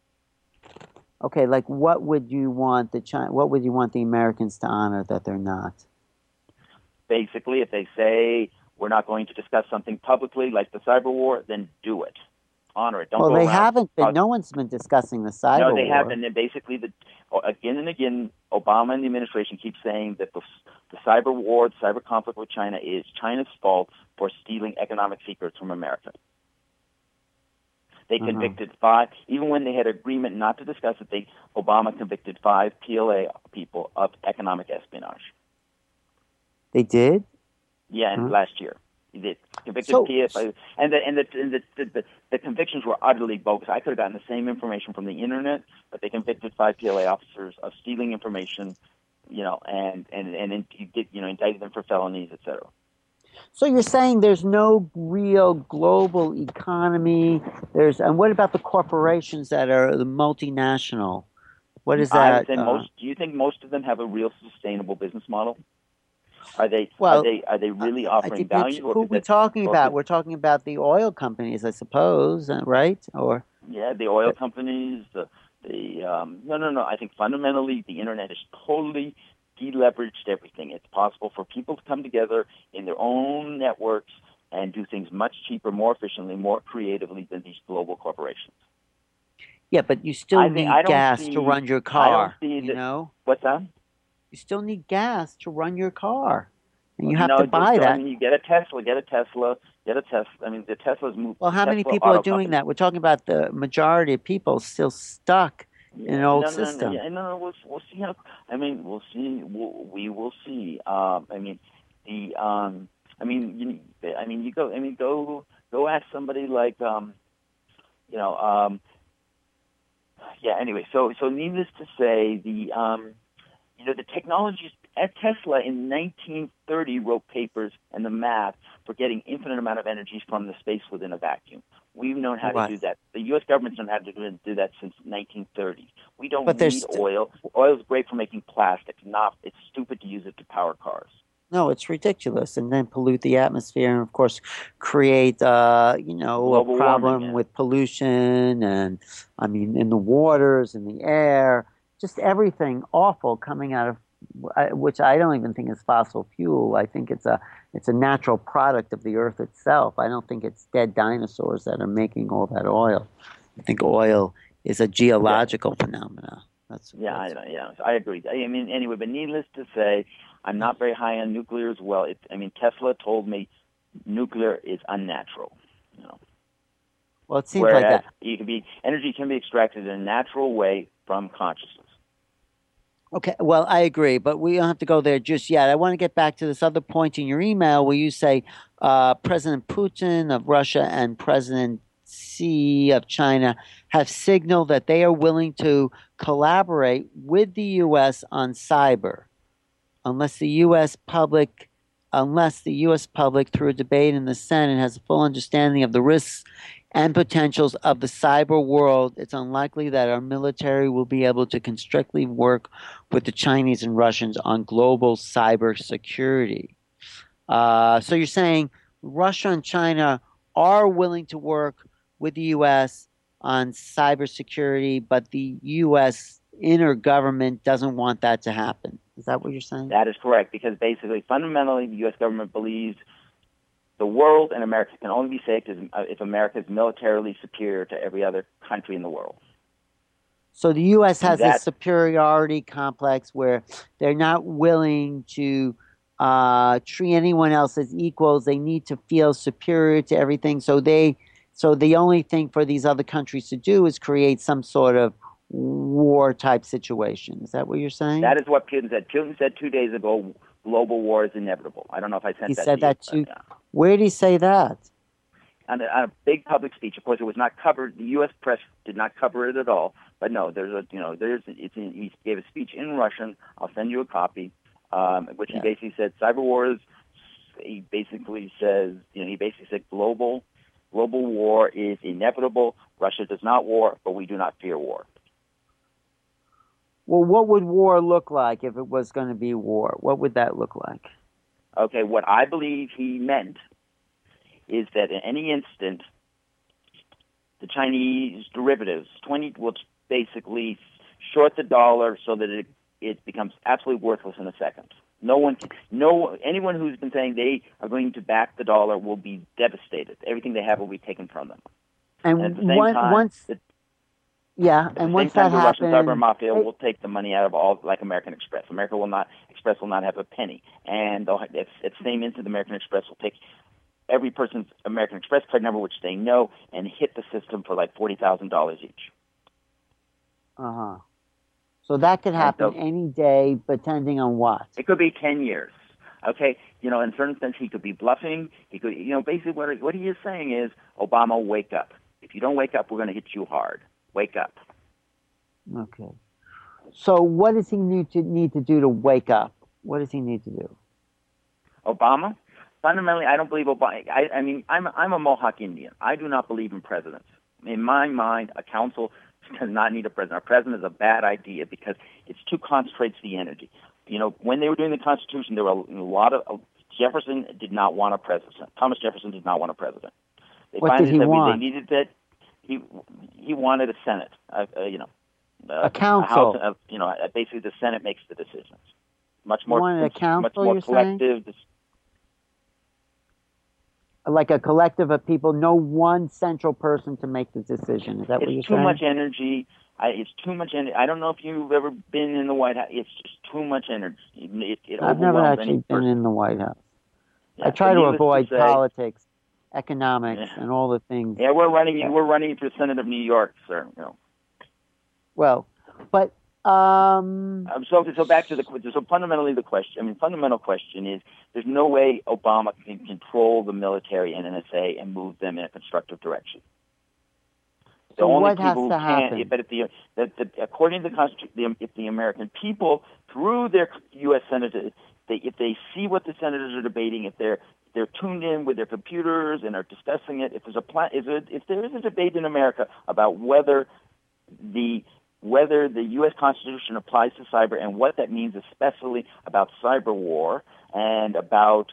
Okay, like what would you want what would you want the Americans to honor that they're not? Basically, if they say we're not going to discuss something publicly like the cyber war, then do it. Honor it. Don't go around. Well, they haven't been. No one's been discussing the cyber war. No, they haven't. And basically, again and again, Obama and the administration keep saying that the cyber war, the cyber conflict with China is China's fault for stealing economic secrets from America. They convicted 5, even when they had agreement not to discuss it, Obama convicted 5 PLA people of economic espionage. They did? Yeah, last year. They convicted PFA, and the convictions were utterly bogus. I could have gotten the same information from the internet, but they convicted 5 PLA officers of stealing information, and indicted them for felonies, etc. So you're saying there's no real global economy. And what about the corporations that are the multinational? What is that? I would say do you think most of them have a real sustainable business model? Are they really offering value? Who are we talking about? We're talking about the oil companies, I suppose, right? Or the oil companies. No. I think fundamentally the internet has totally deleveraged everything. It's possible for people to come together in their own networks and do things much cheaper, more efficiently, more creatively than these global corporations. Yeah, but you still need gas to run your car. What's that? You still need gas to run your car, and you have to buy that. I mean, you get a Tesla. I mean, the Tesla's moved. Well, how many people are doing that? We're talking about the majority of people still stuck in an old system. No, we'll see how. I mean, we'll see. We will see. Go ask somebody like, Anyway, so needless to say, the technologies at Tesla in 1930 wrote papers and the math for getting infinite amount of energy from the space within a vacuum. We've known how to Right. do that. The U.S. government's known how to do that since 1930s. We don't But need there's oil. Oil is great for making plastic. It's stupid to use it to power cars. no, it's ridiculous, and then pollute the atmosphere, and of course, create a Global warming, problem yeah. with pollution, and I mean, in the waters, in the air, just everything awful coming out of which I don't even think is fossil fuel. I think it's a natural product of the earth itself. I don't think it's dead dinosaurs that are making all that oil. I think oil is a Yeah, geological phenomena. yeah, That's I agree. I mean, anyway, but needless to say, I'm not very high on nuclear as well. Tesla told me nuclear is unnatural. You know, well, it seems like whereas that. energy can be extracted in a natural way from consciousness. Okay, well, I agree, but we don't have to go there just yet. I want to get back to this other point in your email where you say President Putin of Russia and President Xi of China have signaled that they are willing to collaborate with the U.S. on cyber, unless the U.S. public, unless the U.S. public, through a debate in the Senate, has a full understanding of the risks and potentials of the cyber world, it's unlikely that our military will be able to constructively work with the Chinese and Russians on global cyber security. So you're saying Russia and China are willing to work with the U.S. on cybersecurity, but the U.S. inner government doesn't want that to happen. Is that what you're saying? That is correct, because basically, fundamentally, the U.S. government believes the world and America can only be safe if America is militarily superior to every other country in the world. So the U.S. And has this that superiority complex where they're not willing to treat anyone else as equals. They need to feel superior to everything. So the only thing for these other countries to do is create some sort of war type situation. Is that what you're saying? that is what Putin said. Putin said 2 days ago, global war is inevitable. I don't know if I He sent that said to you. that too. Where did he say that? On a big public speech. Of course, it was not covered. The U.S. press did not cover it at all. But no, he gave a speech in Russian. I'll send you a copy, which he Yeah. basically said cyber wars. He basically said global war is inevitable. Russia does not war, but we do not fear war. Well, what would war look like if it was going to be war? What would that look like? Okay, what I believe he meant is that in any instant, the Chinese derivatives will basically short the dollar so that it becomes absolutely worthless in a second. Anyone who's been saying they are going to back the dollar will be devastated. Everything they have will be taken from them. And at the same time, once that the Russian cyber happens, mafia will take the money out of all, like American Express. Express will not have a penny, and at the same instant, American Express will take every person's American Express card number, which they know, and hit the system for like $40,000 each. uh-huh. So that could happen any day, depending on what. It could be 10 years. Okay, in certain sense, he could be bluffing. He could, basically what he is saying is, Obama, wake up. If you don't wake up, we're going to hit you hard. Wake up. Okay. So what does he need to do to wake up? What does he need to do? Obama? Fundamentally, I don't believe Obama. I mean, I'm a Mohawk Indian. I do not believe in presidents. In my mind, a council does not need a president. A president is a bad idea because it too concentrates the energy. When they were doing the Constitution, there were a lot of Jefferson did not want a president. Thomas Jefferson did not want a president. What did he want? They needed that. He wanted a Senate. A council. A House. Basically, the Senate makes the decisions. Much He more. wanted a council, much more you're collective. Saying? Like a collective of people, no one central person to make the decision. Is that what you're saying? It's too much energy. It's too much energy. I don't know if you've ever been in the White House. It's just too much energy. I've never actually been in the White House. Yeah, I try to avoid politics, economics, and all the things. Yeah, we're running for Senate of New York, sir. Well, but so back to fundamentally the question. I mean, fundamental question is: there's no way Obama can control the military and NSA and move them in a constructive direction. The So only what has people to who can't, happen? but according to the Constitution, if the American people, through their U.S. senators, if they see what the senators are debating, if they're tuned in with their computers and are discussing it, if there is a debate in America about whether the U.S. Constitution applies to cyber and what that means, especially about cyber war and about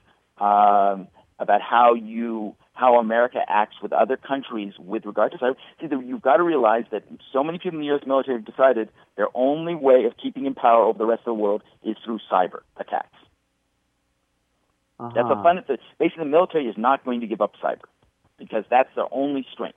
how America acts with other countries with regard to cyber. See, you've got to realize that so many people in the U.S. military have decided their only way of keeping in power over the rest of the world is through cyber attacks. That's a fun. Basically, the military is not going to give up cyber because that's their only strength.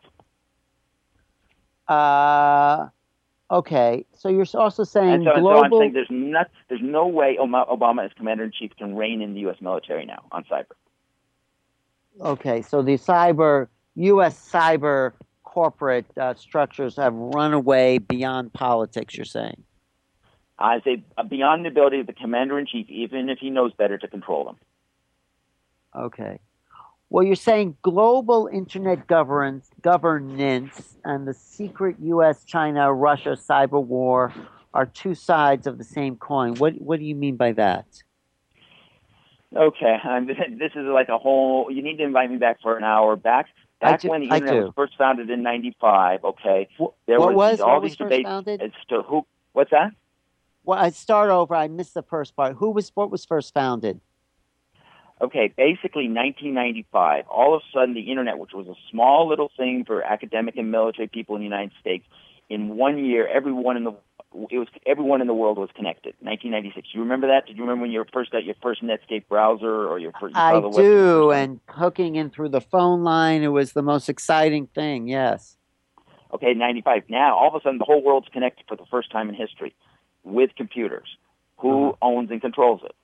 Okay. So you're also saying so global. I'm saying there's no way Obama as commander-in-chief can reign in the U.S. military now on cyber. Okay. So the U.S. cyber corporate structures have run away beyond politics, you're saying? I say beyond the ability of the commander-in-chief, even if he knows better, to control them. Okay. Well, you're saying global internet governance and the secret U.S., China, Russia cyber war are two sides of the same coin. What do you mean by that? Okay, this is like a whole. You need to invite me back for an hour. Back when the internet was first founded in '95. Okay, there was all these debates as to who. What's that? Well, I start over. I missed the first part. What was first founded? Okay, basically 1995, all of a sudden the internet, which was a small little thing for academic and military people in the United States, in 1 year, everyone in the world was connected. 1996. You remember that? Did you remember when you first got your first Netscape browser or your first? I do, and hooking in through the phone line. It was the most exciting thing. Yes. Okay, 95. Now, all of a sudden, the whole world's connected for the first time in history with computers. Who owns and controls it?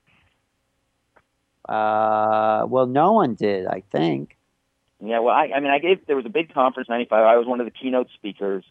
Well, no one did, I think. Yeah, well, there was a big conference in '95. I was one of the keynote speakers,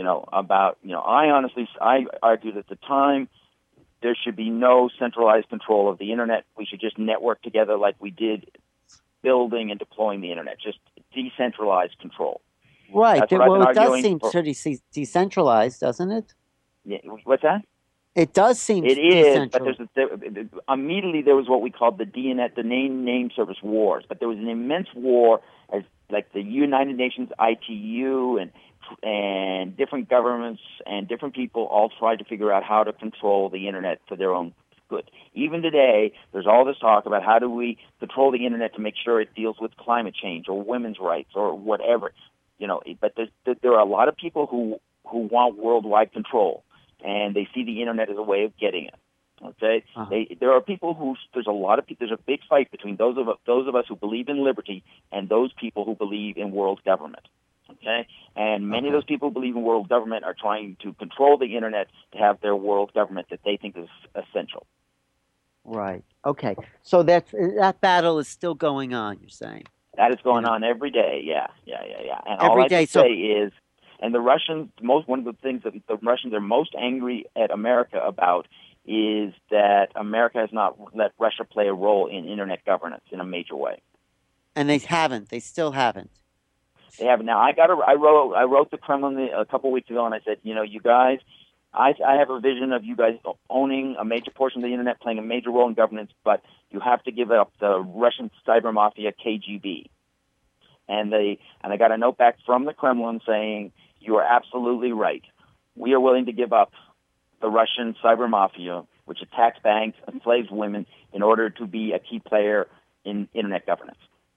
I argued at the time there should be no centralized control of the internet. We should just network together like we did building and deploying the internet, just decentralized control. Right. Well, it does seem pretty decentralized, doesn't it? Yeah. What's that? It does seem it is, but immediately there was what we called the DNet, the name service wars. But there was an immense war, as like the United Nations ITU and different governments and different people all tried to figure out how to control the internet for their own good. Even today, there's all this talk about how do we control the internet to make sure it deals with climate change or women's rights or whatever. But there are a lot of people who want worldwide control. And they see the internet as a way of getting it. Okay, there are people there's a big fight between those of us who believe in liberty and those people who believe in world government. Okay, and many of those people who believe in world government are trying to control the internet to have their world government that they think is essential. Right. Okay. So that battle is still going on. You're saying that is going on every day. Yeah. And every all day. I can say is. And the Russians, one of the things that the Russians are most angry at America about is that America has not let Russia play a role in internet governance in a major way. And they haven't. They still haven't. They haven't. Now, I wrote the Kremlin a couple of weeks ago, and I said, you guys, I have a vision of you guys owning a major portion of the internet, playing a major role in governance, but you have to give up the Russian cyber mafia KGB. And I got a note back from the Kremlin saying, you are absolutely right. We are willing to give up the Russian cyber mafia, which attacks banks, enslaves women, in order to be a key player in internet governance.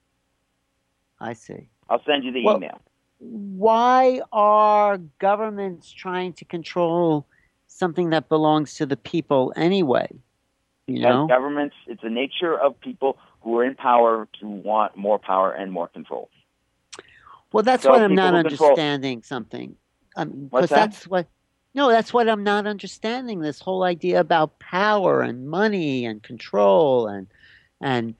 I see. I'll send you the email. Why are governments trying to control something that belongs to the people anyway? Because governments, it's the nature of people who are in power to want more power and more control. Well, that's what I'm not understanding something. What's that? That's what I'm not understanding. This whole idea about power and money and control and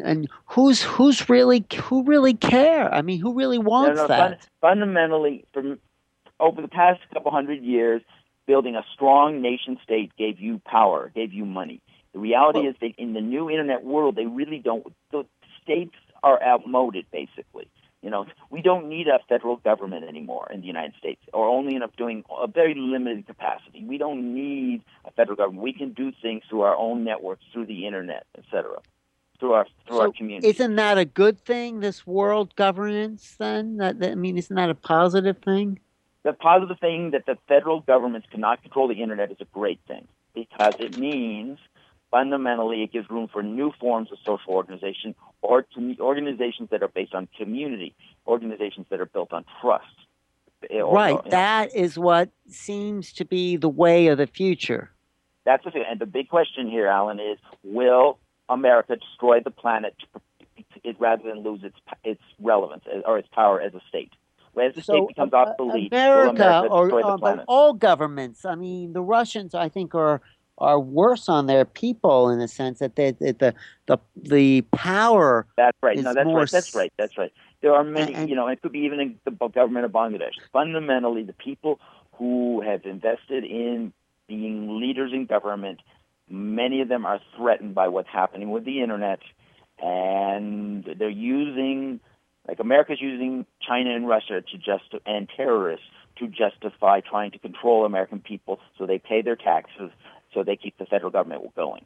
who really care? I mean, who really wants that? Fundamentally, from over the past couple hundred years, building a strong nation state gave you power, gave you money. The reality is that in the new internet world, they really don't. The states are outmoded, basically. We don't need a federal government anymore in the United States, or only enough doing a very limited capacity. We don't need a federal government. We can do things through our own networks, through the internet, etc., through our So community. isn't that a good thing, this world governance then? I mean, isn't that a positive thing? The positive thing that the federal governments cannot control the internet is a great thing, because it means fundamentally it gives room for new forms of social organization, or organizations that are based on community, organizations that are built on trust. Right. That is what seems to be the way of the future. That's the thing. And the big question here, Alan, is will America destroy the planet rather than lose its relevance or its power as a state? As the state becomes obsolete, will America destroy the planet? But all governments, I mean, the Russians, I think, are worse on their people in the sense that the power. That's right. Is no, that's more right. That's right. There are many. It could be even in the government of Bangladesh. Fundamentally, the people who have invested in being leaders in government, many of them are threatened by what's happening with the internet, and they're using. Like America's using China and Russia and terrorists to justify trying to control American people, so they pay their taxes, so they keep the federal government going.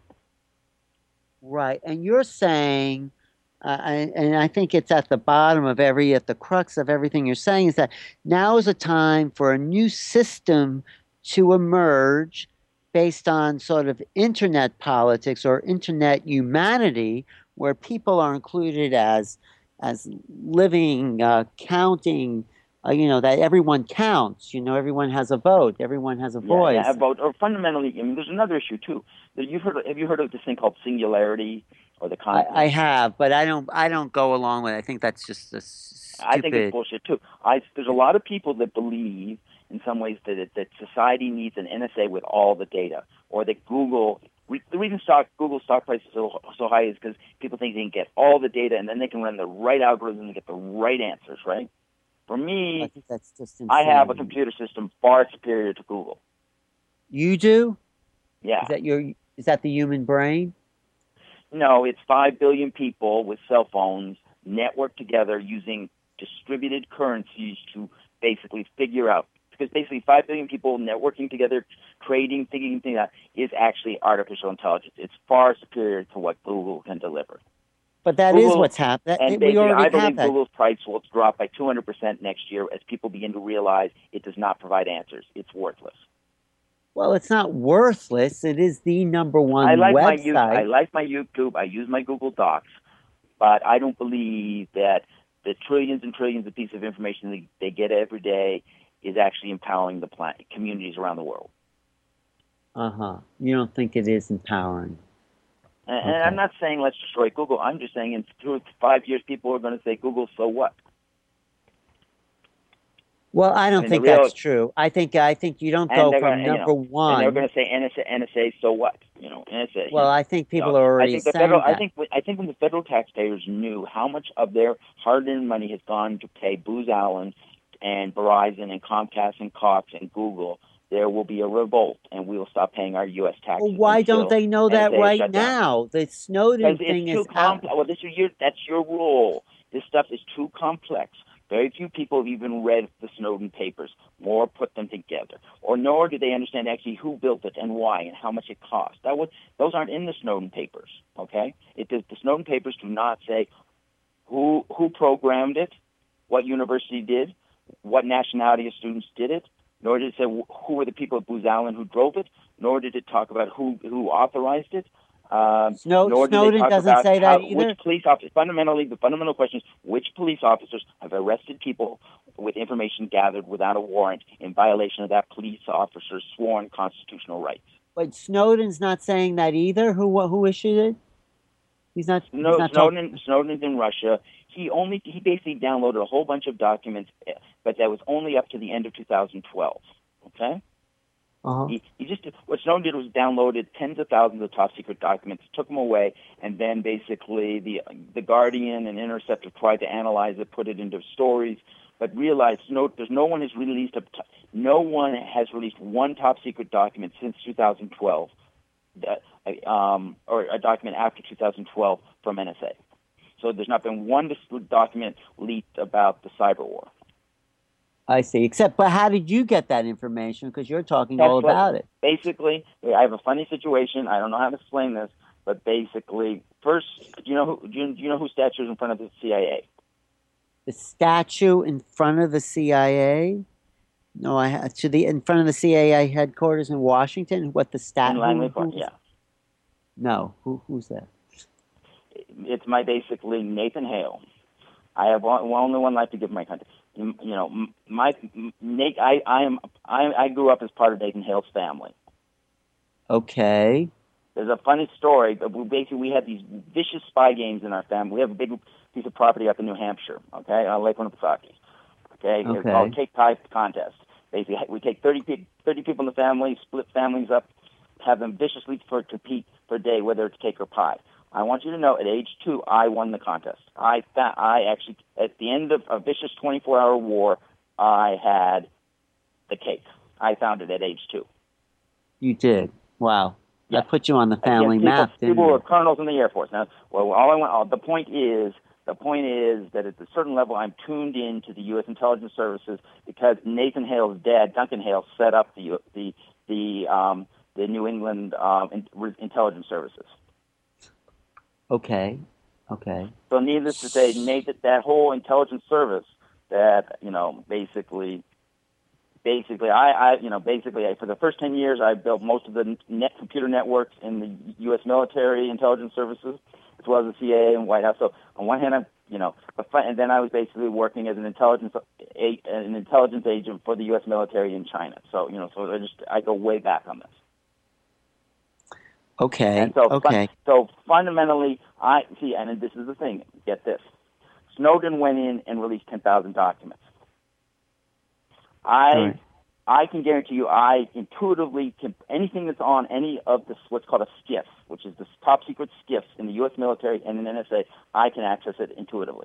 Right, and you're saying, and I think it's at the bottom of at the crux of everything you're saying, is that now is a time for a new system to emerge based on sort of internet politics or internet humanity, where people are included as living, counting, that everyone counts, everyone has a vote, everyone has a voice. Yeah, a vote. Or fundamentally, there's another issue too. Have you heard of this thing called singularity or the concept? I have, but I don't go along with it. I think that's just a stupid. I think it's bullshit too. There's a lot of people that believe in some ways that society needs an NSA with all the data, or that Google. The reason Google stock price is so high is because people think they can get all the data and then they can run the right algorithm and get the right answers, right? For me, I think that's just insane. I have a computer system far superior to Google. You do? Yeah. Is that the human brain? No, it's 5 billion people with cell phones networked together using distributed currencies to basically figure out. Because basically 5 billion people networking together, trading, figuring things out, is actually artificial intelligence. It's far superior to what Google can deliver. But that is what's happening. And basically, I believe Google's price will drop by 200% next year as people begin to realize it does not provide answers. It's worthless. Well, it's not worthless. It is the number one website. I like my YouTube. I use my Google Docs. But I don't believe that the trillions and trillions of pieces of information they get every day is actually empowering the communities around the world. You don't think it is empowering? And I'm not saying let's destroy Google. I'm just saying in 2 to 5 years, people are going to say, Google, so what? Well, I don't think that's true. I think you don't go from number one. And they're going to say NSA, so what? NSA. Well, I think people are already saying that. I think when the federal taxpayers knew how much of their hard-earned money has gone to pay Booz Allen and Verizon and Comcast and Cox and Google, there will be a revolt, and we will stop paying our U.S. taxes. Well, why don't they know that right now? The Snowden thing is out. Well, that's your rule. This stuff is too complex. Very few people have even read the Snowden papers, or put them together, nor do they understand actually who built it and why and how much it cost. Those aren't in the Snowden papers. Okay, the Snowden papers do not say who programmed it, what university did, what nationality of students did it, nor did it say who were the people at Booz Allen who drove it, nor did it talk about who authorized it. Snowden doesn't say that either. Which police officers? Fundamentally, the fundamental question is which police officers have arrested people with information gathered without a warrant in violation of that police officer's sworn constitutional rights. But Snowden's not saying that either. Who issued it? He's not. Snowden's in Russia. He basically downloaded a whole bunch of documents, but that was only up to the end of 2012. Okay. What Snowden did was downloaded tens of thousands of top secret documents, took them away, and then basically the Guardian and Intercept tried to analyze it, put it into stories, but realized no one has released one top secret document since 2012, or a document after 2012 from NSA. So there's not been one document leaked about the cyber war. I see. But how did you get that information? Because you're talking all That's about it. Basically, I have a funny situation. I don't know how to explain this, but basically, first, do you know who statue is in front of the CIA? The statue in front of the CIA? No, in front of the CIA headquarters in Washington. What the In Langley Park, yeah. No, who's that? It's basically Nathan Hale. I have only one life to give my country. You know, I grew up as part of Nathan Hale's family. Okay. There's a funny story. Basically, we had these vicious spy games in our family. We have a big piece of property up in New Hampshire, okay, on Lake Winnipesaukee. Okay, it's called Cake Pie Contest. Basically, we take 30 people in the family, split families up, have them viciously compete for a day, whether it's cake or pie. I want you to know, at age 2, I won the contest. I actually, at the end of a vicious 24-hour war, I had the cake. I found it at age 2. You did? Wow. Yeah. That put you on the family map. People were colonels in the Air Force. Now, the point is that at a certain level, I'm tuned in to the U.S. intelligence services because Nathan Hale's dad, Duncan Hale, set up the New England intelligence services. Okay. So needless to say, that whole intelligence service that, basically, for the first 10 years, I built most of the computer networks in the U.S. military intelligence services, as well as the CIA and White House. So on one hand, and then I was basically working as an intelligence agent for the U.S. military in China. So, I go way back on this. Okay. And so fundamentally, and this is the thing. Get this: Snowden went in and released 10,000 documents. I can guarantee you, I intuitively can anything that's on any of this what's called a SCIF, which is the top secret SCIFs in the U.S. military and in NSA. I can access it intuitively.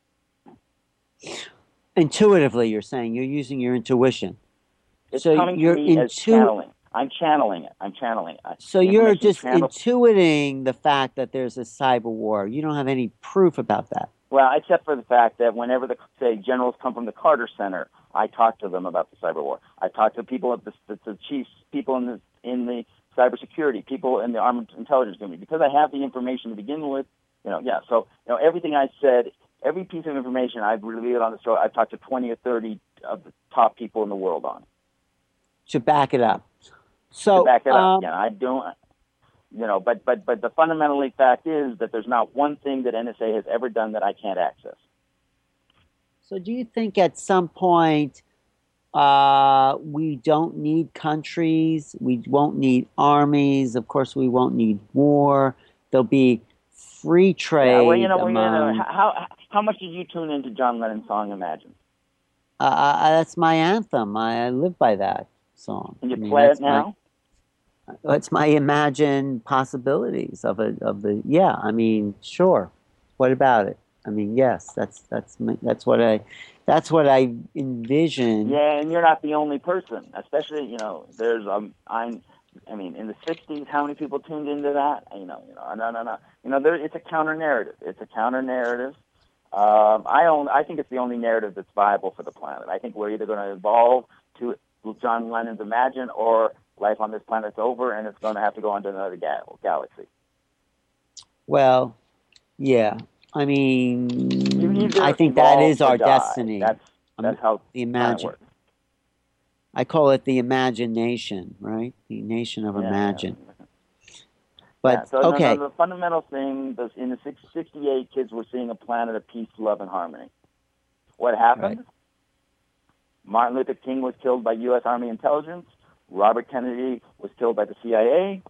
Intuitively, you're saying you're using your intuition. It's coming to me as channeling. I'm channeling it. So you're just intuiting the fact that there's a cyber war. You don't have any proof about that. Well, except for the fact that whenever say generals come from the Carter Center, I talk to them about the cyber war. I talk to people at the chiefs, people in the cybersecurity, people in the armed intelligence community, because I have the information to begin with. So everything I said, every piece of information I've revealed on the show, I've talked to 20 or 30 of the top people in the world on. To back it up. So, I don't. But the fundamentally fact is that there's not one thing that NSA has ever done that I can't access. So do you think at some point we don't need countries, we won't need armies, of course we won't need war, there'll be free trade how much did you tune into John Lennon's song Imagine? That's my anthem. I live by that song. Can you play it now? It's my imagined possibilities sure. What about it? Yes, that's what I envision. Yeah, and you're not the only person. Especially, there's in the '60s, how many people tuned into that? No. It's a counter narrative. I think it's the only narrative that's viable for the planet. I think we're either going to evolve to John Lennon's Imagine, or life on this planet's over, and it's going to have to go on to another galaxy. Well, yeah. I think that is our destiny. That's how the Imagine. I call it the imagination, right? The nation of Imagine. Yeah. But okay. The fundamental thing was in the 68, kids were seeing a planet of peace, love, and harmony. What happened? Right. Martin Luther King was killed by U.S. Army intelligence. Robert Kennedy was killed by the CIA.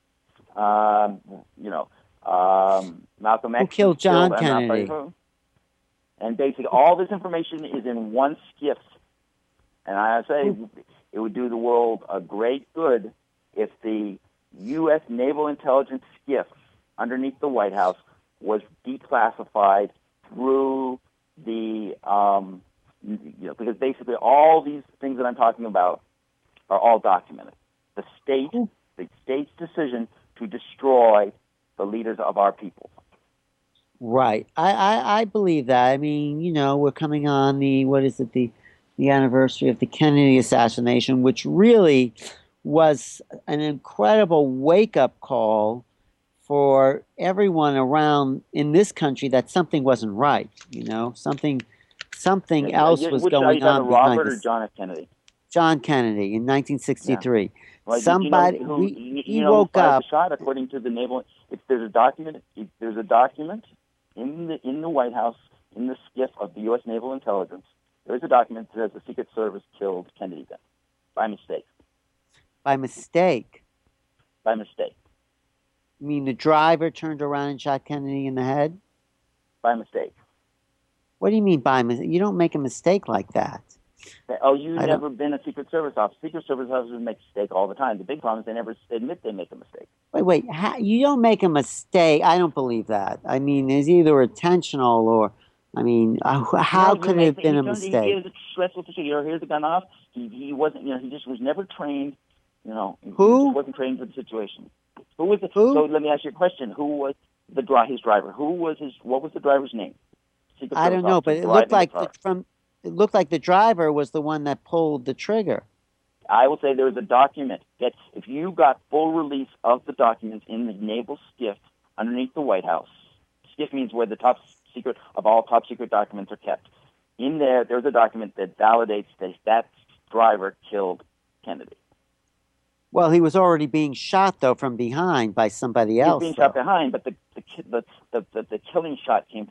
Malcolm X. Who killed John Kennedy? And basically, all this information is in one SCIF. And I say it would do the world a great good if the U.S. Naval Intelligence SCIF underneath the White House was declassified through the, because basically all these things that I'm talking about are all documented. The state's decision to destroy the leaders of our people. Right. I believe that. I mean, we're coming on what is it, the anniversary of the Kennedy assassination, which really was an incredible wake-up call for everyone around in this country that something wasn't right, something else was Which are going you talking on about, behind Robert or this. John F. Kennedy? John Kennedy in Yeah. 1963. Well, did you know Somebody who he who woke fired the up. shot? According to the naval, if there's a document, in the White House in the skiff of the U.S. Naval Intelligence. There is a document that says the Secret Service killed Kennedy then, by mistake. By mistake. By mistake. You mean the driver turned around and shot Kennedy in the head? By mistake. What do you mean by mistake? You don't make a mistake like that. Oh, you I don't. never been a Secret Service officer. Secret Service officers make mistake all the time. The big problem is they never admit they make a mistake. Wait. You don't make a mistake. I don't believe that. I mean, it's either intentional or, I mean, No, how you could it make have been a he mistake? gives a stressful situation. Here's the gun off. He wasn't, he just was never trained. He just Who? wasn't trained for the situation. Who was it? So Who? let me ask you a question. Who was his driver? What was the driver's name? Secret I Service don't know, officer but driving the car. it looked like the driver was the one that pulled the trigger. I will say there was a document that if you got full release of the documents in the naval skiff underneath the White House, skiff means where the top secret of all top secret documents are kept. In there's a document that validates that driver killed Kennedy. Well, he was already being shot though from behind by somebody He was else being shot though. behind, but the killing shot came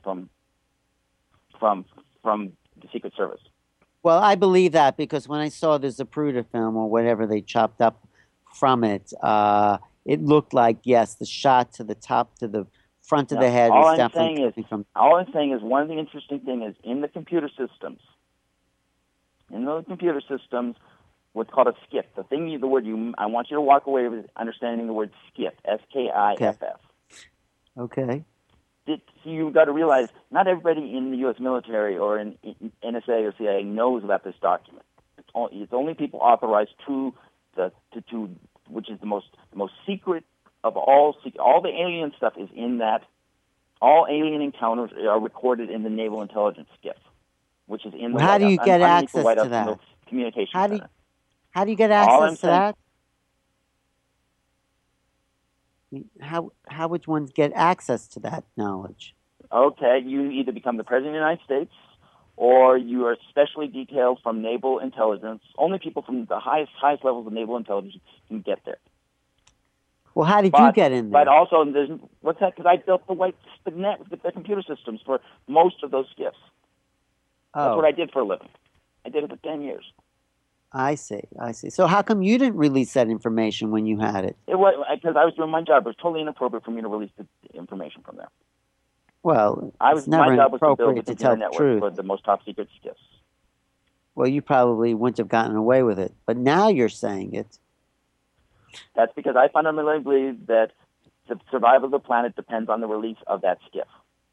from the Secret Service. Well, I believe that because when I saw the Zapruder film or whatever they chopped up from it looked like, yes, the shot to the top, to the front of the Now, head was definitely coming from. all I'm saying is one of the interesting things is in the computer systems. In those computer systems, what's called a skip. I want you to walk away with understanding the word skip. Okay. SKIFF. Okay. You've got to realize not everybody in the U.S. military or in NSA or CIA knows about this document. It's only people authorized to which is the most secret of all. All the alien stuff is in that. All alien encounters are recorded in the Naval Intelligence skiff, which is in the Well, how White do House, you get underneath the access White to House in the that? communication How do you, center. how do you get All I'm access to saying, that? How would one get access to that knowledge? okay, you either become the President of the United States or you are specially detailed from Naval Intelligence. Only people from the highest levels of Naval Intelligence can get there. Well, how did you But get in but there? also there's what's that? Because I built the computer systems for most of those skiffs. That's what Oh, I did for a living. I did it for 10 years. I see. I see. So how come you didn't release that information when you had it? It was because I was doing my job. It was totally inappropriate for me to release the information from there. Well, it's My never job was to build the inappropriate to computer tell the network truth. for the most top secret skiffs. Well, you probably wouldn't have gotten away with it, but now you're saying it. That's because I fundamentally believe that the survival of the planet depends on the release of that skiff.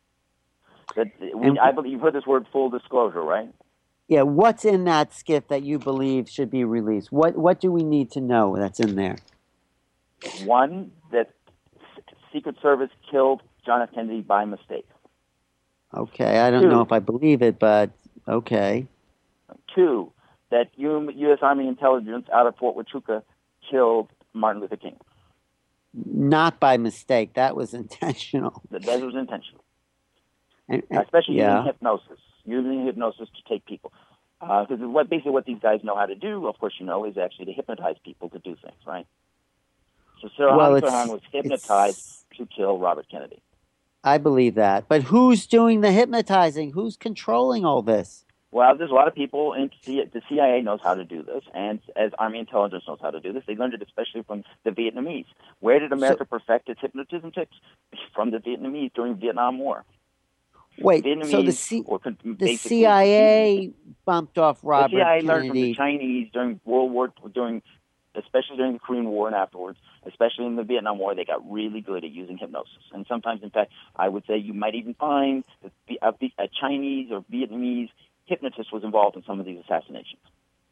And I believe you've heard this word full disclosure, right? yeah, what's in that skit that you believe should be released? What do we need to know that's in there? One, that Secret Service killed John F. Kennedy by mistake. Okay, I don't know Two, if I believe it, but okay. two, that U.S. Army intelligence out of Fort Huachuca killed Martin Luther King. Not by mistake. That was intentional. That was intentional, And especially yeah. using hypnosis to take people. Because basically what these guys know how to do, of course, is actually to hypnotize people to do things, right? So Well, Sirhan was hypnotized it's to kill Robert Kennedy. I believe that. But who's doing the hypnotizing? Who's controlling all this? Well, there's a lot of people in the CIA knows how to do this, and as Army intelligence knows how to do this. They learned it especially from the Vietnamese. Where did So America perfect its hypnotism tips? From the Vietnamese during the Vietnam War. wait, so Vietnamese were the basically CIA bumped off the Robert CIA learned from the Kennedy. Chinese during especially during the Korean War and afterwards, especially in the Vietnam War. They got really good at using hypnosis, and sometimes, in fact, I would say you might even find that a Chinese or Vietnamese hypnotist was involved in some of these assassinations.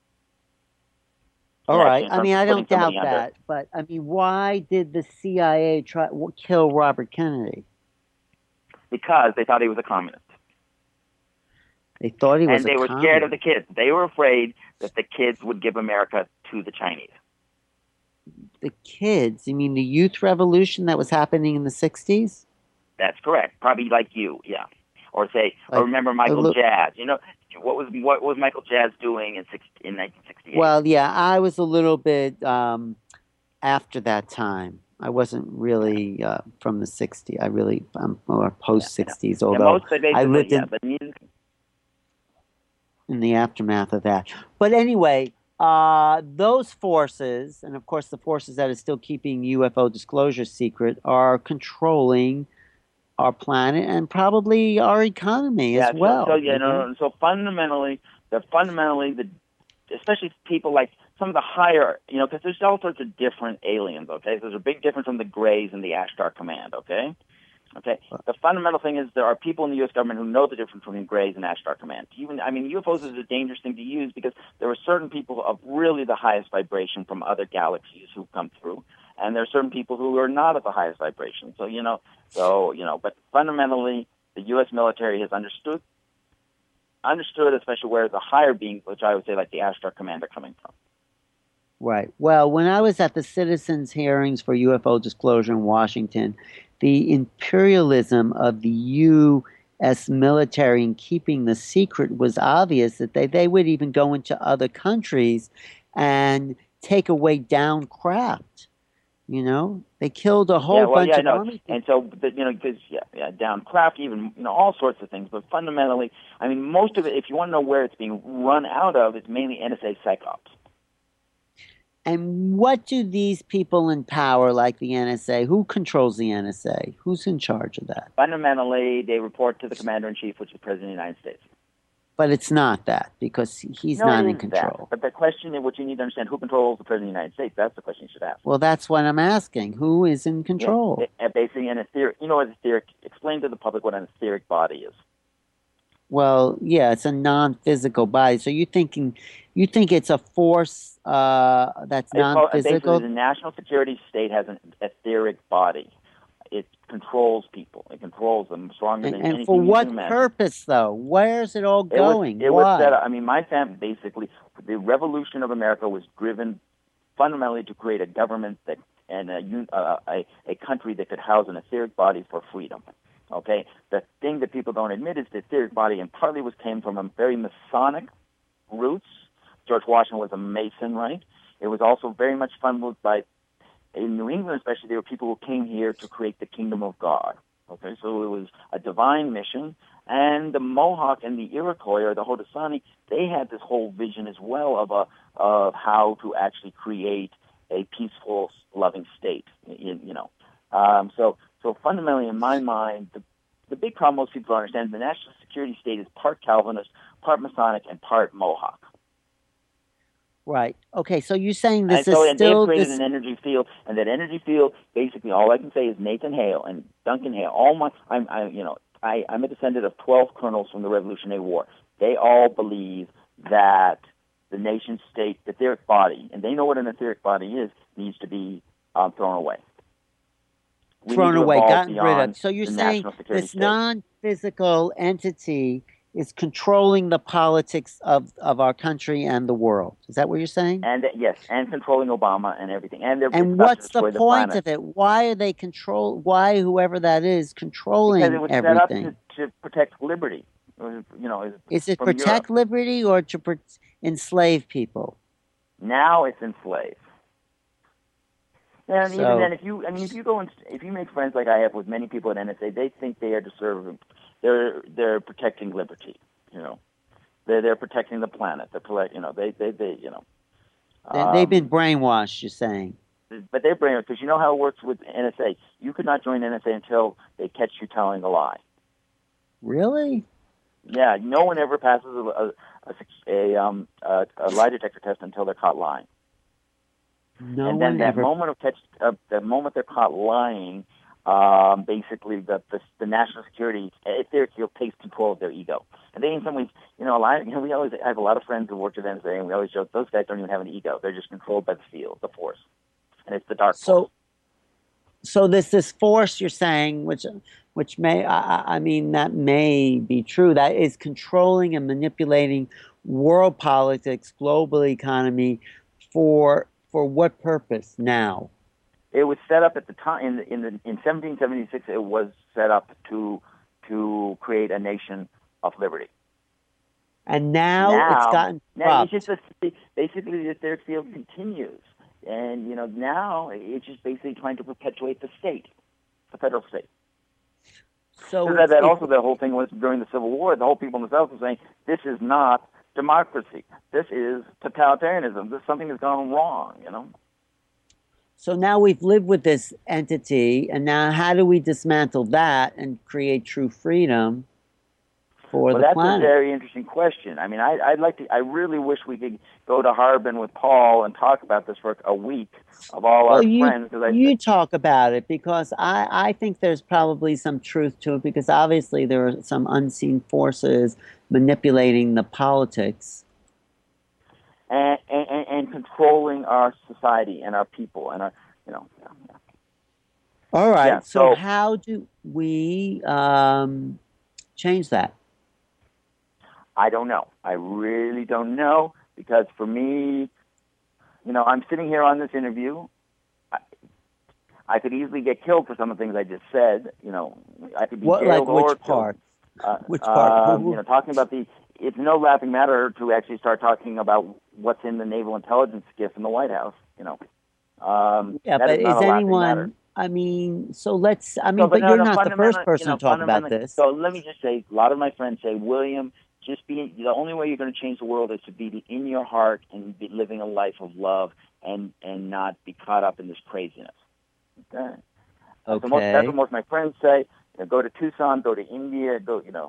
All And right. actually, in I terms mean, of I putting don't somebody doubt under. that, but I mean, why did the CIA try kill Robert Kennedy? because they thought he was a communist. They thought he was and they a were communist. scared of the kids. They were afraid that the kids would give America to the Chinese. The kids? You mean the youth revolution that was happening in the 60s? That's correct. Probably like you, yeah. Or say, or remember Michael Jazz. You know, what was Michael Jazz doing in 1968? Well, yeah, I was a little bit after that time. I wasn't really from the 60s. I'm more post 60s, although I lived in the aftermath of that. But anyway, those forces, and of course the forces that are still keeping UFO disclosure secret, are controlling our planet and probably our economy as well. So fundamentally, especially people like some of the higher, because there's all sorts of different aliens, okay? So there's a big difference from the Greys and the Ashtar Command, okay? Okay. The fundamental thing is there are people in the U.S. government who know the difference between Greys and Ashtar Command. UFOs is a dangerous thing to use because there are certain people of really the highest vibration from other galaxies who come through, and there are certain people who are not at the highest vibration. But fundamentally, the U.S. military has understood, especially where the higher beings, which I would say like the Ashtar Command, are coming from. Right. Well, when I was at the citizens' hearings for UFO disclosure in Washington, the imperialism of the U.S. military in keeping the secret was obvious, that they would even go into other countries and take away down craft. They killed a whole bunch of army people. And so, because down craft, even all sorts of things. But fundamentally, most of it, if you want to know where it's being run out of, it's mainly NSA psychops. And what do these people in power, like the NSA, who controls the NSA? Who's in charge of that? Fundamentally, they report to the commander-in-chief, which is the President of the United States. But it's not that, because he's not in control. But the question, which you need to understand, who controls the President of the United States? That's the question you should ask. Well, that's what I'm asking. Who is in control? Basically, an etheric. Explain to the public what an etheric body is. Well, yeah, it's a non-physical body. So you think it's a force that's non-physical? Basically, the national security state has an etheric body. It controls people. It controls them stronger than anything. And for what purpose, though? Where's it all going? It was set up. My family, basically, the revolution of America was driven fundamentally to create a government and a country that could house an etheric body for freedom. Okay, the thing that people don't admit is the etheric body, and partly came from a very Masonic roots. George Washington was a Mason, right? It was also very much funded by, in New England especially, there were people who came here to create the kingdom of God. Okay, so it was a divine mission, and the Mohawk and the Iroquois, or the Haudenosaunee, they had this whole vision as well of how to actually create a peaceful, loving state. So fundamentally, in my mind, the big problem most people don't understand is the national security state is part Calvinist, part Masonic, and part Mohawk. Right. Okay. So you're saying this and is still they've created an energy field, and that energy field, basically, all I can say is Nathan Hale and Duncan Hale. I'm a descendant of 12 colonels from the Revolutionary War. They all believe that the nation state, the etheric body, and they know what an etheric body is, needs to be thrown away. Gotten rid of. So you're saying this non-physical entity is controlling the politics of our country and the world. Is that what you're saying? And yes, and controlling Obama and everything. And what's the point of it? Why are they why whoever that is controlling everything? Because it was set up to protect liberty. Is it protect liberty or to enslave people? Now it's enslave. And even then, if you make friends like I have with many people at NSA, they think they are deserving. They're protecting liberty. They're protecting the planet. They've been brainwashed. You're saying. But they're brainwashed because you know how it works with NSA. You could not join NSA until they catch you telling a lie. Really? Yeah. No one ever passes a lie detector test until they're caught lying. The moment they're caught lying, basically the national security etheric field takes control of their ego. And they, in some ways, we always have a lot of friends who work at NSA, and we always joke those guys don't even have an ego; they're just controlled by the field, the force, and it's the dark force. So this force you're saying, which may I mean that may be true, that is controlling and manipulating world politics, global economy, for what purpose now? It was set up at the time in 1776. It was set up to create a nation of liberty. And now it's Now, gotten now it's just corrupt. basically the third field continues, and now it's just basically trying to perpetuate the state, the federal state. So So that also the whole thing was during the Civil War. The whole people in the South were saying this is not democracy. This is totalitarianism. This is something that's gone wrong. so now we've lived with this entity, and now how do we dismantle that and create true freedom for Well, the that's a planet? very interesting question. I mean, I'd like to. I really wish we could go to Harbin with Paul and talk about this for a week of all Well, our you friends. Because you talk about it because I think there's probably some truth to it because obviously there are some unseen forces manipulating the politics. and controlling our society and our people and our you know yeah. All Yeah. right, so So how do we change that? I don't know. I really don't know because for me, I'm sitting here on this interview. I, I could easily get killed for some of the things I just said. I could be What, like jailed or which killed. part? Which part? Talking about it's no laughing matter to actually start talking about what's in the Naval Intelligence skiff in the White House. Yeah, That is but not is a laughing matter. anyone? I mean, so let's. I So, mean, but but no, you're no, not the first fundamentally, person to talk about this. so let me just say, a lot of my friends say, William, just be the only way you're going to change the world is to be in your heart and be living a life of love and not be caught up in this craziness. Okay? That's what Okay. most of my friends say. Go to Tucson, go to India,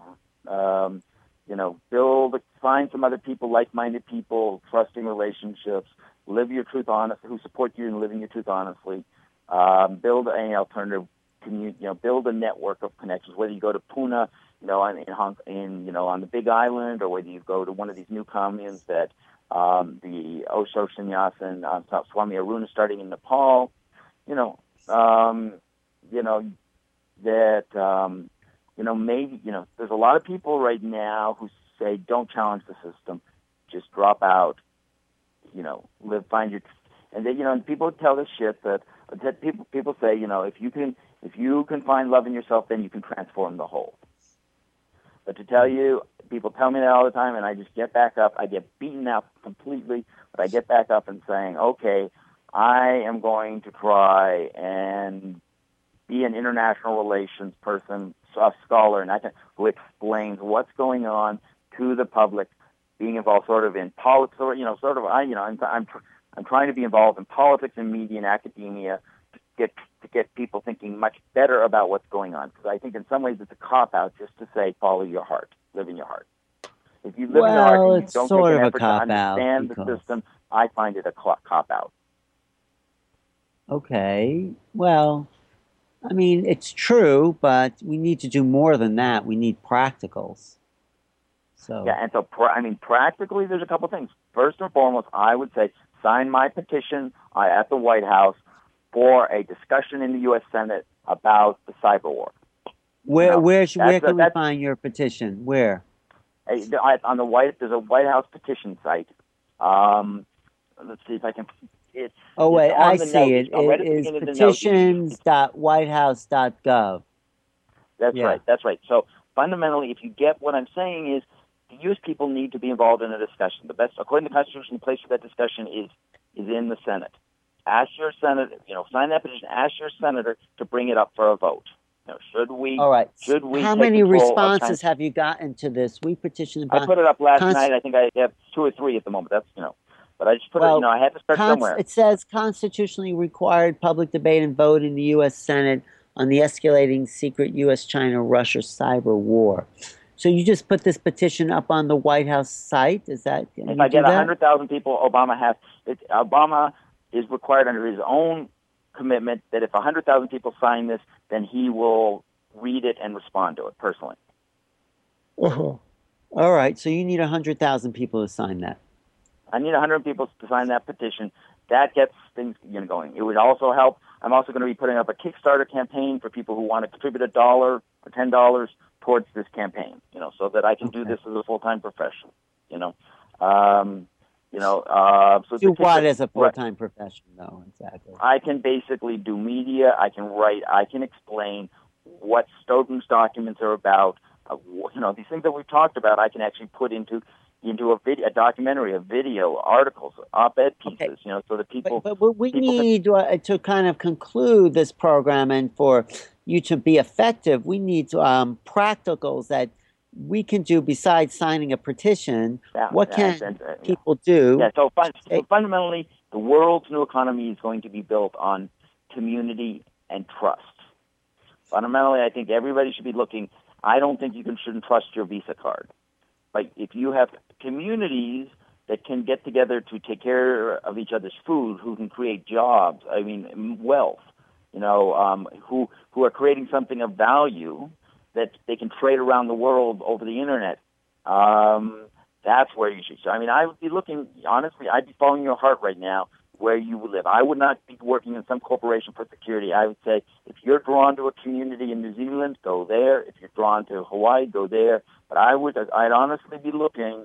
find some other people, like-minded people, trusting relationships, live your truth honest, who support you in living your truth honestly. Build an alternative build a network of connections. Whether you go to Pune, on the Big Island, or whether you go to one of these new communes that the Osho Sannyasa and Swami Arun is starting in Nepal. You know, um, you know that maybe there's a lot of people right now who say don't challenge the system, just drop out. Find your and then and people tell this shit that people say if you can find love in yourself, then you can transform the whole. But to tell you, people tell me that all the time, and I just get back up. I get beaten up completely, but I get back up and saying, okay, I am going to try and be an international relations person, a scholar, and who explains what's going on to the public, being involved sort of in politics, or I'm trying to be involved in politics and media and academia to get people thinking much better about what's going on. Because I think in some ways it's a cop out just to say follow your heart, live in your heart. If you live in your heart Well, and you it's don't take sort an of a effort to cop out understand the because. system, I find it a cop out. Okay. Well, I mean, it's true, but we need to do more than that. We need practicals. Yeah, So, and so practically, there's a couple of things. First and foremost, I would say sign my petition at the White House for a discussion in the U.S. Senate about the cyber war. where can we That's find your petition? Where? on there's a White House petition site. Let's see if I can. It's Oh, it's wait, I on the see note. it. Right It at the is beginning of the note. petitions.whitehouse.gov. That's Yeah. right. That's right. So fundamentally, if you get what I'm saying is the U.S. people need to be involved in a discussion. The best, according to the Constitution, the place for that discussion is in the Senate. Ask your senator, sign that petition. Ask your senator to bring it up for a vote. Should we All right. take How many control of China? responses have you gotten to this? We petitioned I about put it up last const- night. I think I have 2 or 3 at the moment. But I just put it. well, I had to start somewhere. it says constitutionally required public debate and vote in the U.S. Senate on the escalating secret U.S. China Russia cyber war. So you just put this petition up on the White House site? Is that can If you I do get that? 100,000 people, Obama is required under his own commitment that if 100,000 people sign this, then he will read it and respond to it personally. Uh-huh. All right. So you need 100,000 people to sign that. I need 100 people to sign that petition that gets things going. It would also help. I'm also going to be putting up a Kickstarter campaign for people who want to contribute $1 or $10 towards this campaign, so that I can do this as a full-time profession, so do what as a full-time profession, though, exactly? I can basically do media. I can write. I can explain what Stoughton's documents are about. These things that we've talked about, I can actually put into a documentary, a video, articles, op-ed pieces, so that people... But we need to kind of conclude this program, and for you to be effective, we need practicals that we can do besides signing a petition. What can people do? Yeah, so fundamentally, the world's new economy is going to be built on community and trust. Fundamentally, I think everybody should be looking... I don't think you shouldn't trust your Visa card. But if you have communities that can get together to take care of each other's food, who can create jobs, wealth, who are creating something of value that they can trade around the world over the internet, that's where you should. So, I would be looking, honestly, I'd be following your heart right now where you would live. I would not be working in some corporation for security. I would say, if you're drawn to a community in New Zealand, go there. If you're drawn to Hawaii, go there. But I'd honestly be looking,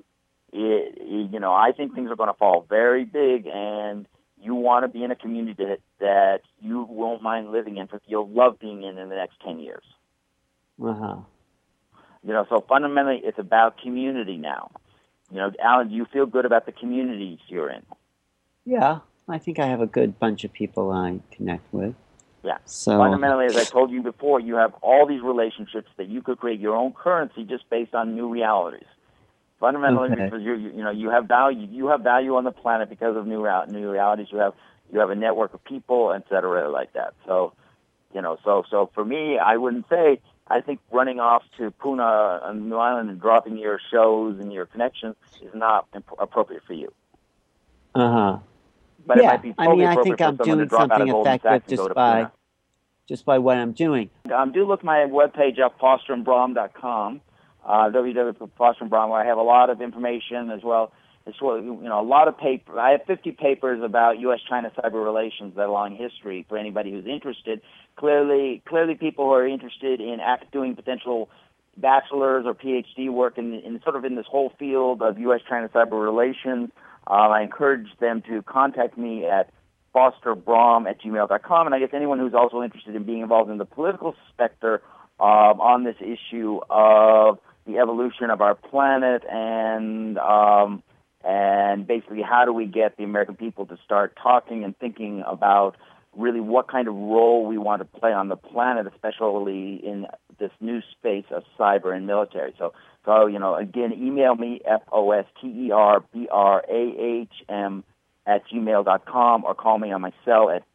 I think things are going to fall very big, and you want to be in a community that you won't mind living in, because you'll love being in the next 10 years. Uh-huh. So fundamentally, it's about community now. Alan, do you feel good about the communities you're in? Yeah, I think I have a good bunch of people I connect with. Yeah. So fundamentally, as I told you before, you have all these relationships that you could create your own currency just based on new realities. Fundamentally, because you have value. You have value on the planet because of new realities. You have a network of people, et cetera, like that. So, so for me, I wouldn't say. I think running off to Puna on New Island and dropping your shows and your connections is not appropriate for you. Uh-huh. But it might be totally I think I'm doing something effective just by what I'm doing. Do look my webpage up, fosterandbraum.com, www.fosterandbraum, where I have a lot of information as well. It's a lot of paper. I have 50 papers about U.S.-China cyber relations, that long history, for anybody who's interested. Clearly, people who are interested in doing potential bachelor's or PhD work in sort of in this whole field of U.S.-China cyber relations, I encourage them to contact me at fosterbraum@gmail.com. And I guess anyone who's also interested in being involved in the political sector on this issue of the evolution of our planet and basically how do we get the American people to start talking and thinking about really what kind of role we want to play on the planet, especially in this new space of cyber and military. So again, email me, fosterbrahm@gmail.com, or call me on my cell at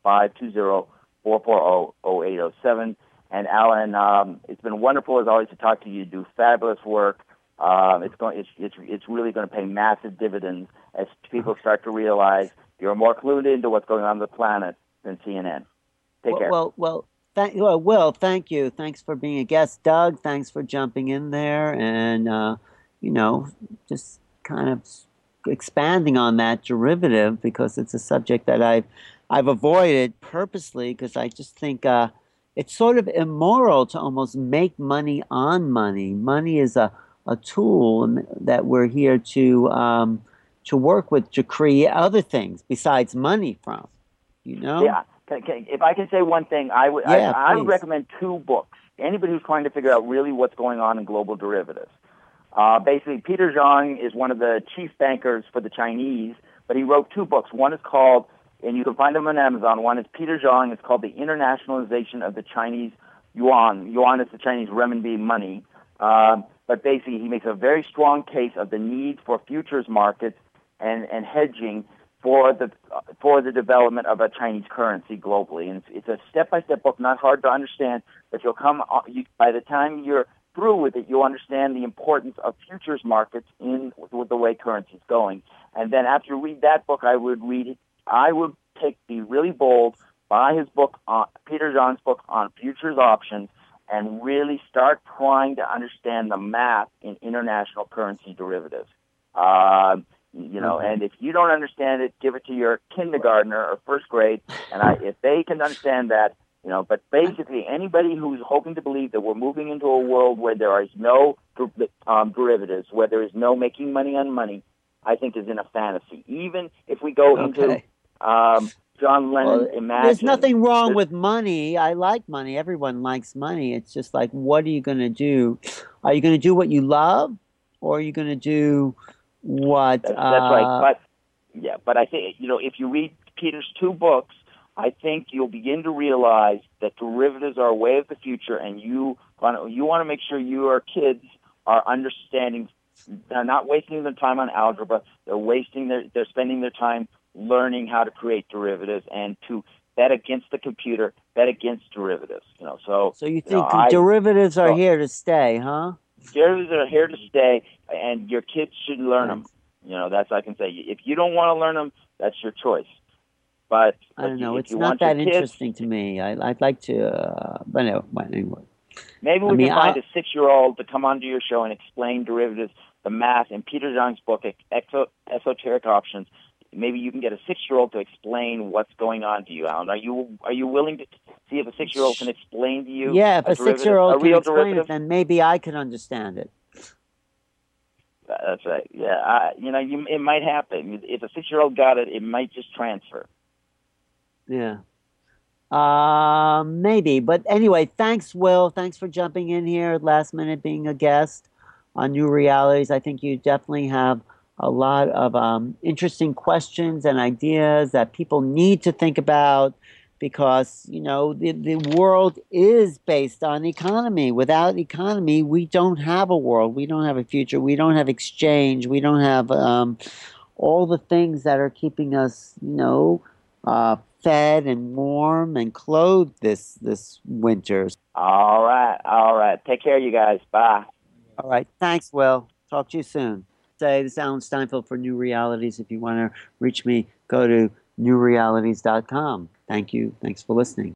520-440-0807. And Alan, it's been wonderful as always to talk to you. You do fabulous work. It's really going to pay massive dividends as people start to realize you're more clued into what's going on the planet than CNN. Take care. Will, thank you. Thanks for being a guest. Doug, thanks for jumping in there and, just kind of expanding on that derivative, because it's a subject that I've avoided purposely, because I just think it's sort of immoral to almost make money on money. Money is a tool that we're here to work with to create other things besides money from, Yeah. If I can say one thing, I would recommend 2 books. Anybody who's trying to figure out really what's going on in global derivatives. Basically, Peter Zhang is one of the chief bankers for the Chinese, but he wrote 2 books. One is called, and you can find them on Amazon, one is Peter Zhang. It's called The Internationalization of the Chinese Yuan. Yuan is the Chinese renminbi money. But basically, he makes a very strong case of the need for futures markets and hedging for the development of a Chinese currency globally. And it's a step-by-step book, not hard to understand, but by the time you're through with it, you'll understand the importance of futures markets with the way currency is going. And then after you read that book, I would be really bold, buy his book, Peter Zhang's book on futures options, and really start trying to understand the math in international currency derivatives. And if you don't understand it, give it to your kindergartner or first grade, and if they can understand that, but basically anybody who's hoping to believe that we're moving into a world where there is no derivatives, where there is no making money on money, I think is in a fantasy. Even if we go into John Lennon Imagine. There's nothing wrong with money. I like money. Everyone likes money. It's just like, what are you going to do? Are you going to do what you love, or are you going to do what? That's right. But I think if you read Peter's 2 books, I think you'll begin to realize that derivatives are a way of the future, and you want to make sure your kids are understanding. They're not wasting their time on algebra. They're spending their time learning how to create derivatives and to bet against the computer, bet against derivatives. So you think derivatives are here to stay, huh? Derivatives are here to stay, and your kids should learn them. That's what I can say. If you don't want to learn them, that's your choice. But I don't know. It's not that interesting to me. I'd like to, but anyway. Maybe we can find a 6-year-old to come onto your show and explain derivatives, the math, in Peter Jung's book, Esoteric Options. Maybe you can get a 6-year-old to explain what's going on to you, Alan. Are you willing to see if a 6-year-old can explain to you? Yeah, if a 6-year-old can explain it, then maybe I can understand it. That's right. Yeah, it might happen. If a 6-year-old got it, it might just transfer. Yeah. Maybe. But anyway, thanks, Will. Thanks for jumping in here at last minute, being a guest on New Realities. I think you definitely have a lot of interesting questions and ideas that people need to think about, because the world is based on economy. Without economy, we don't have a world. We don't have a future. We don't have exchange. We don't have all the things that are keeping us, fed and warm and clothed this winter. All right. Take care, you guys. Bye. All right. Thanks, Will. Talk to you soon. This is Alan Steinfeld for New Realities. If you want to reach me, go to newrealities.com. Thank you. Thanks for listening.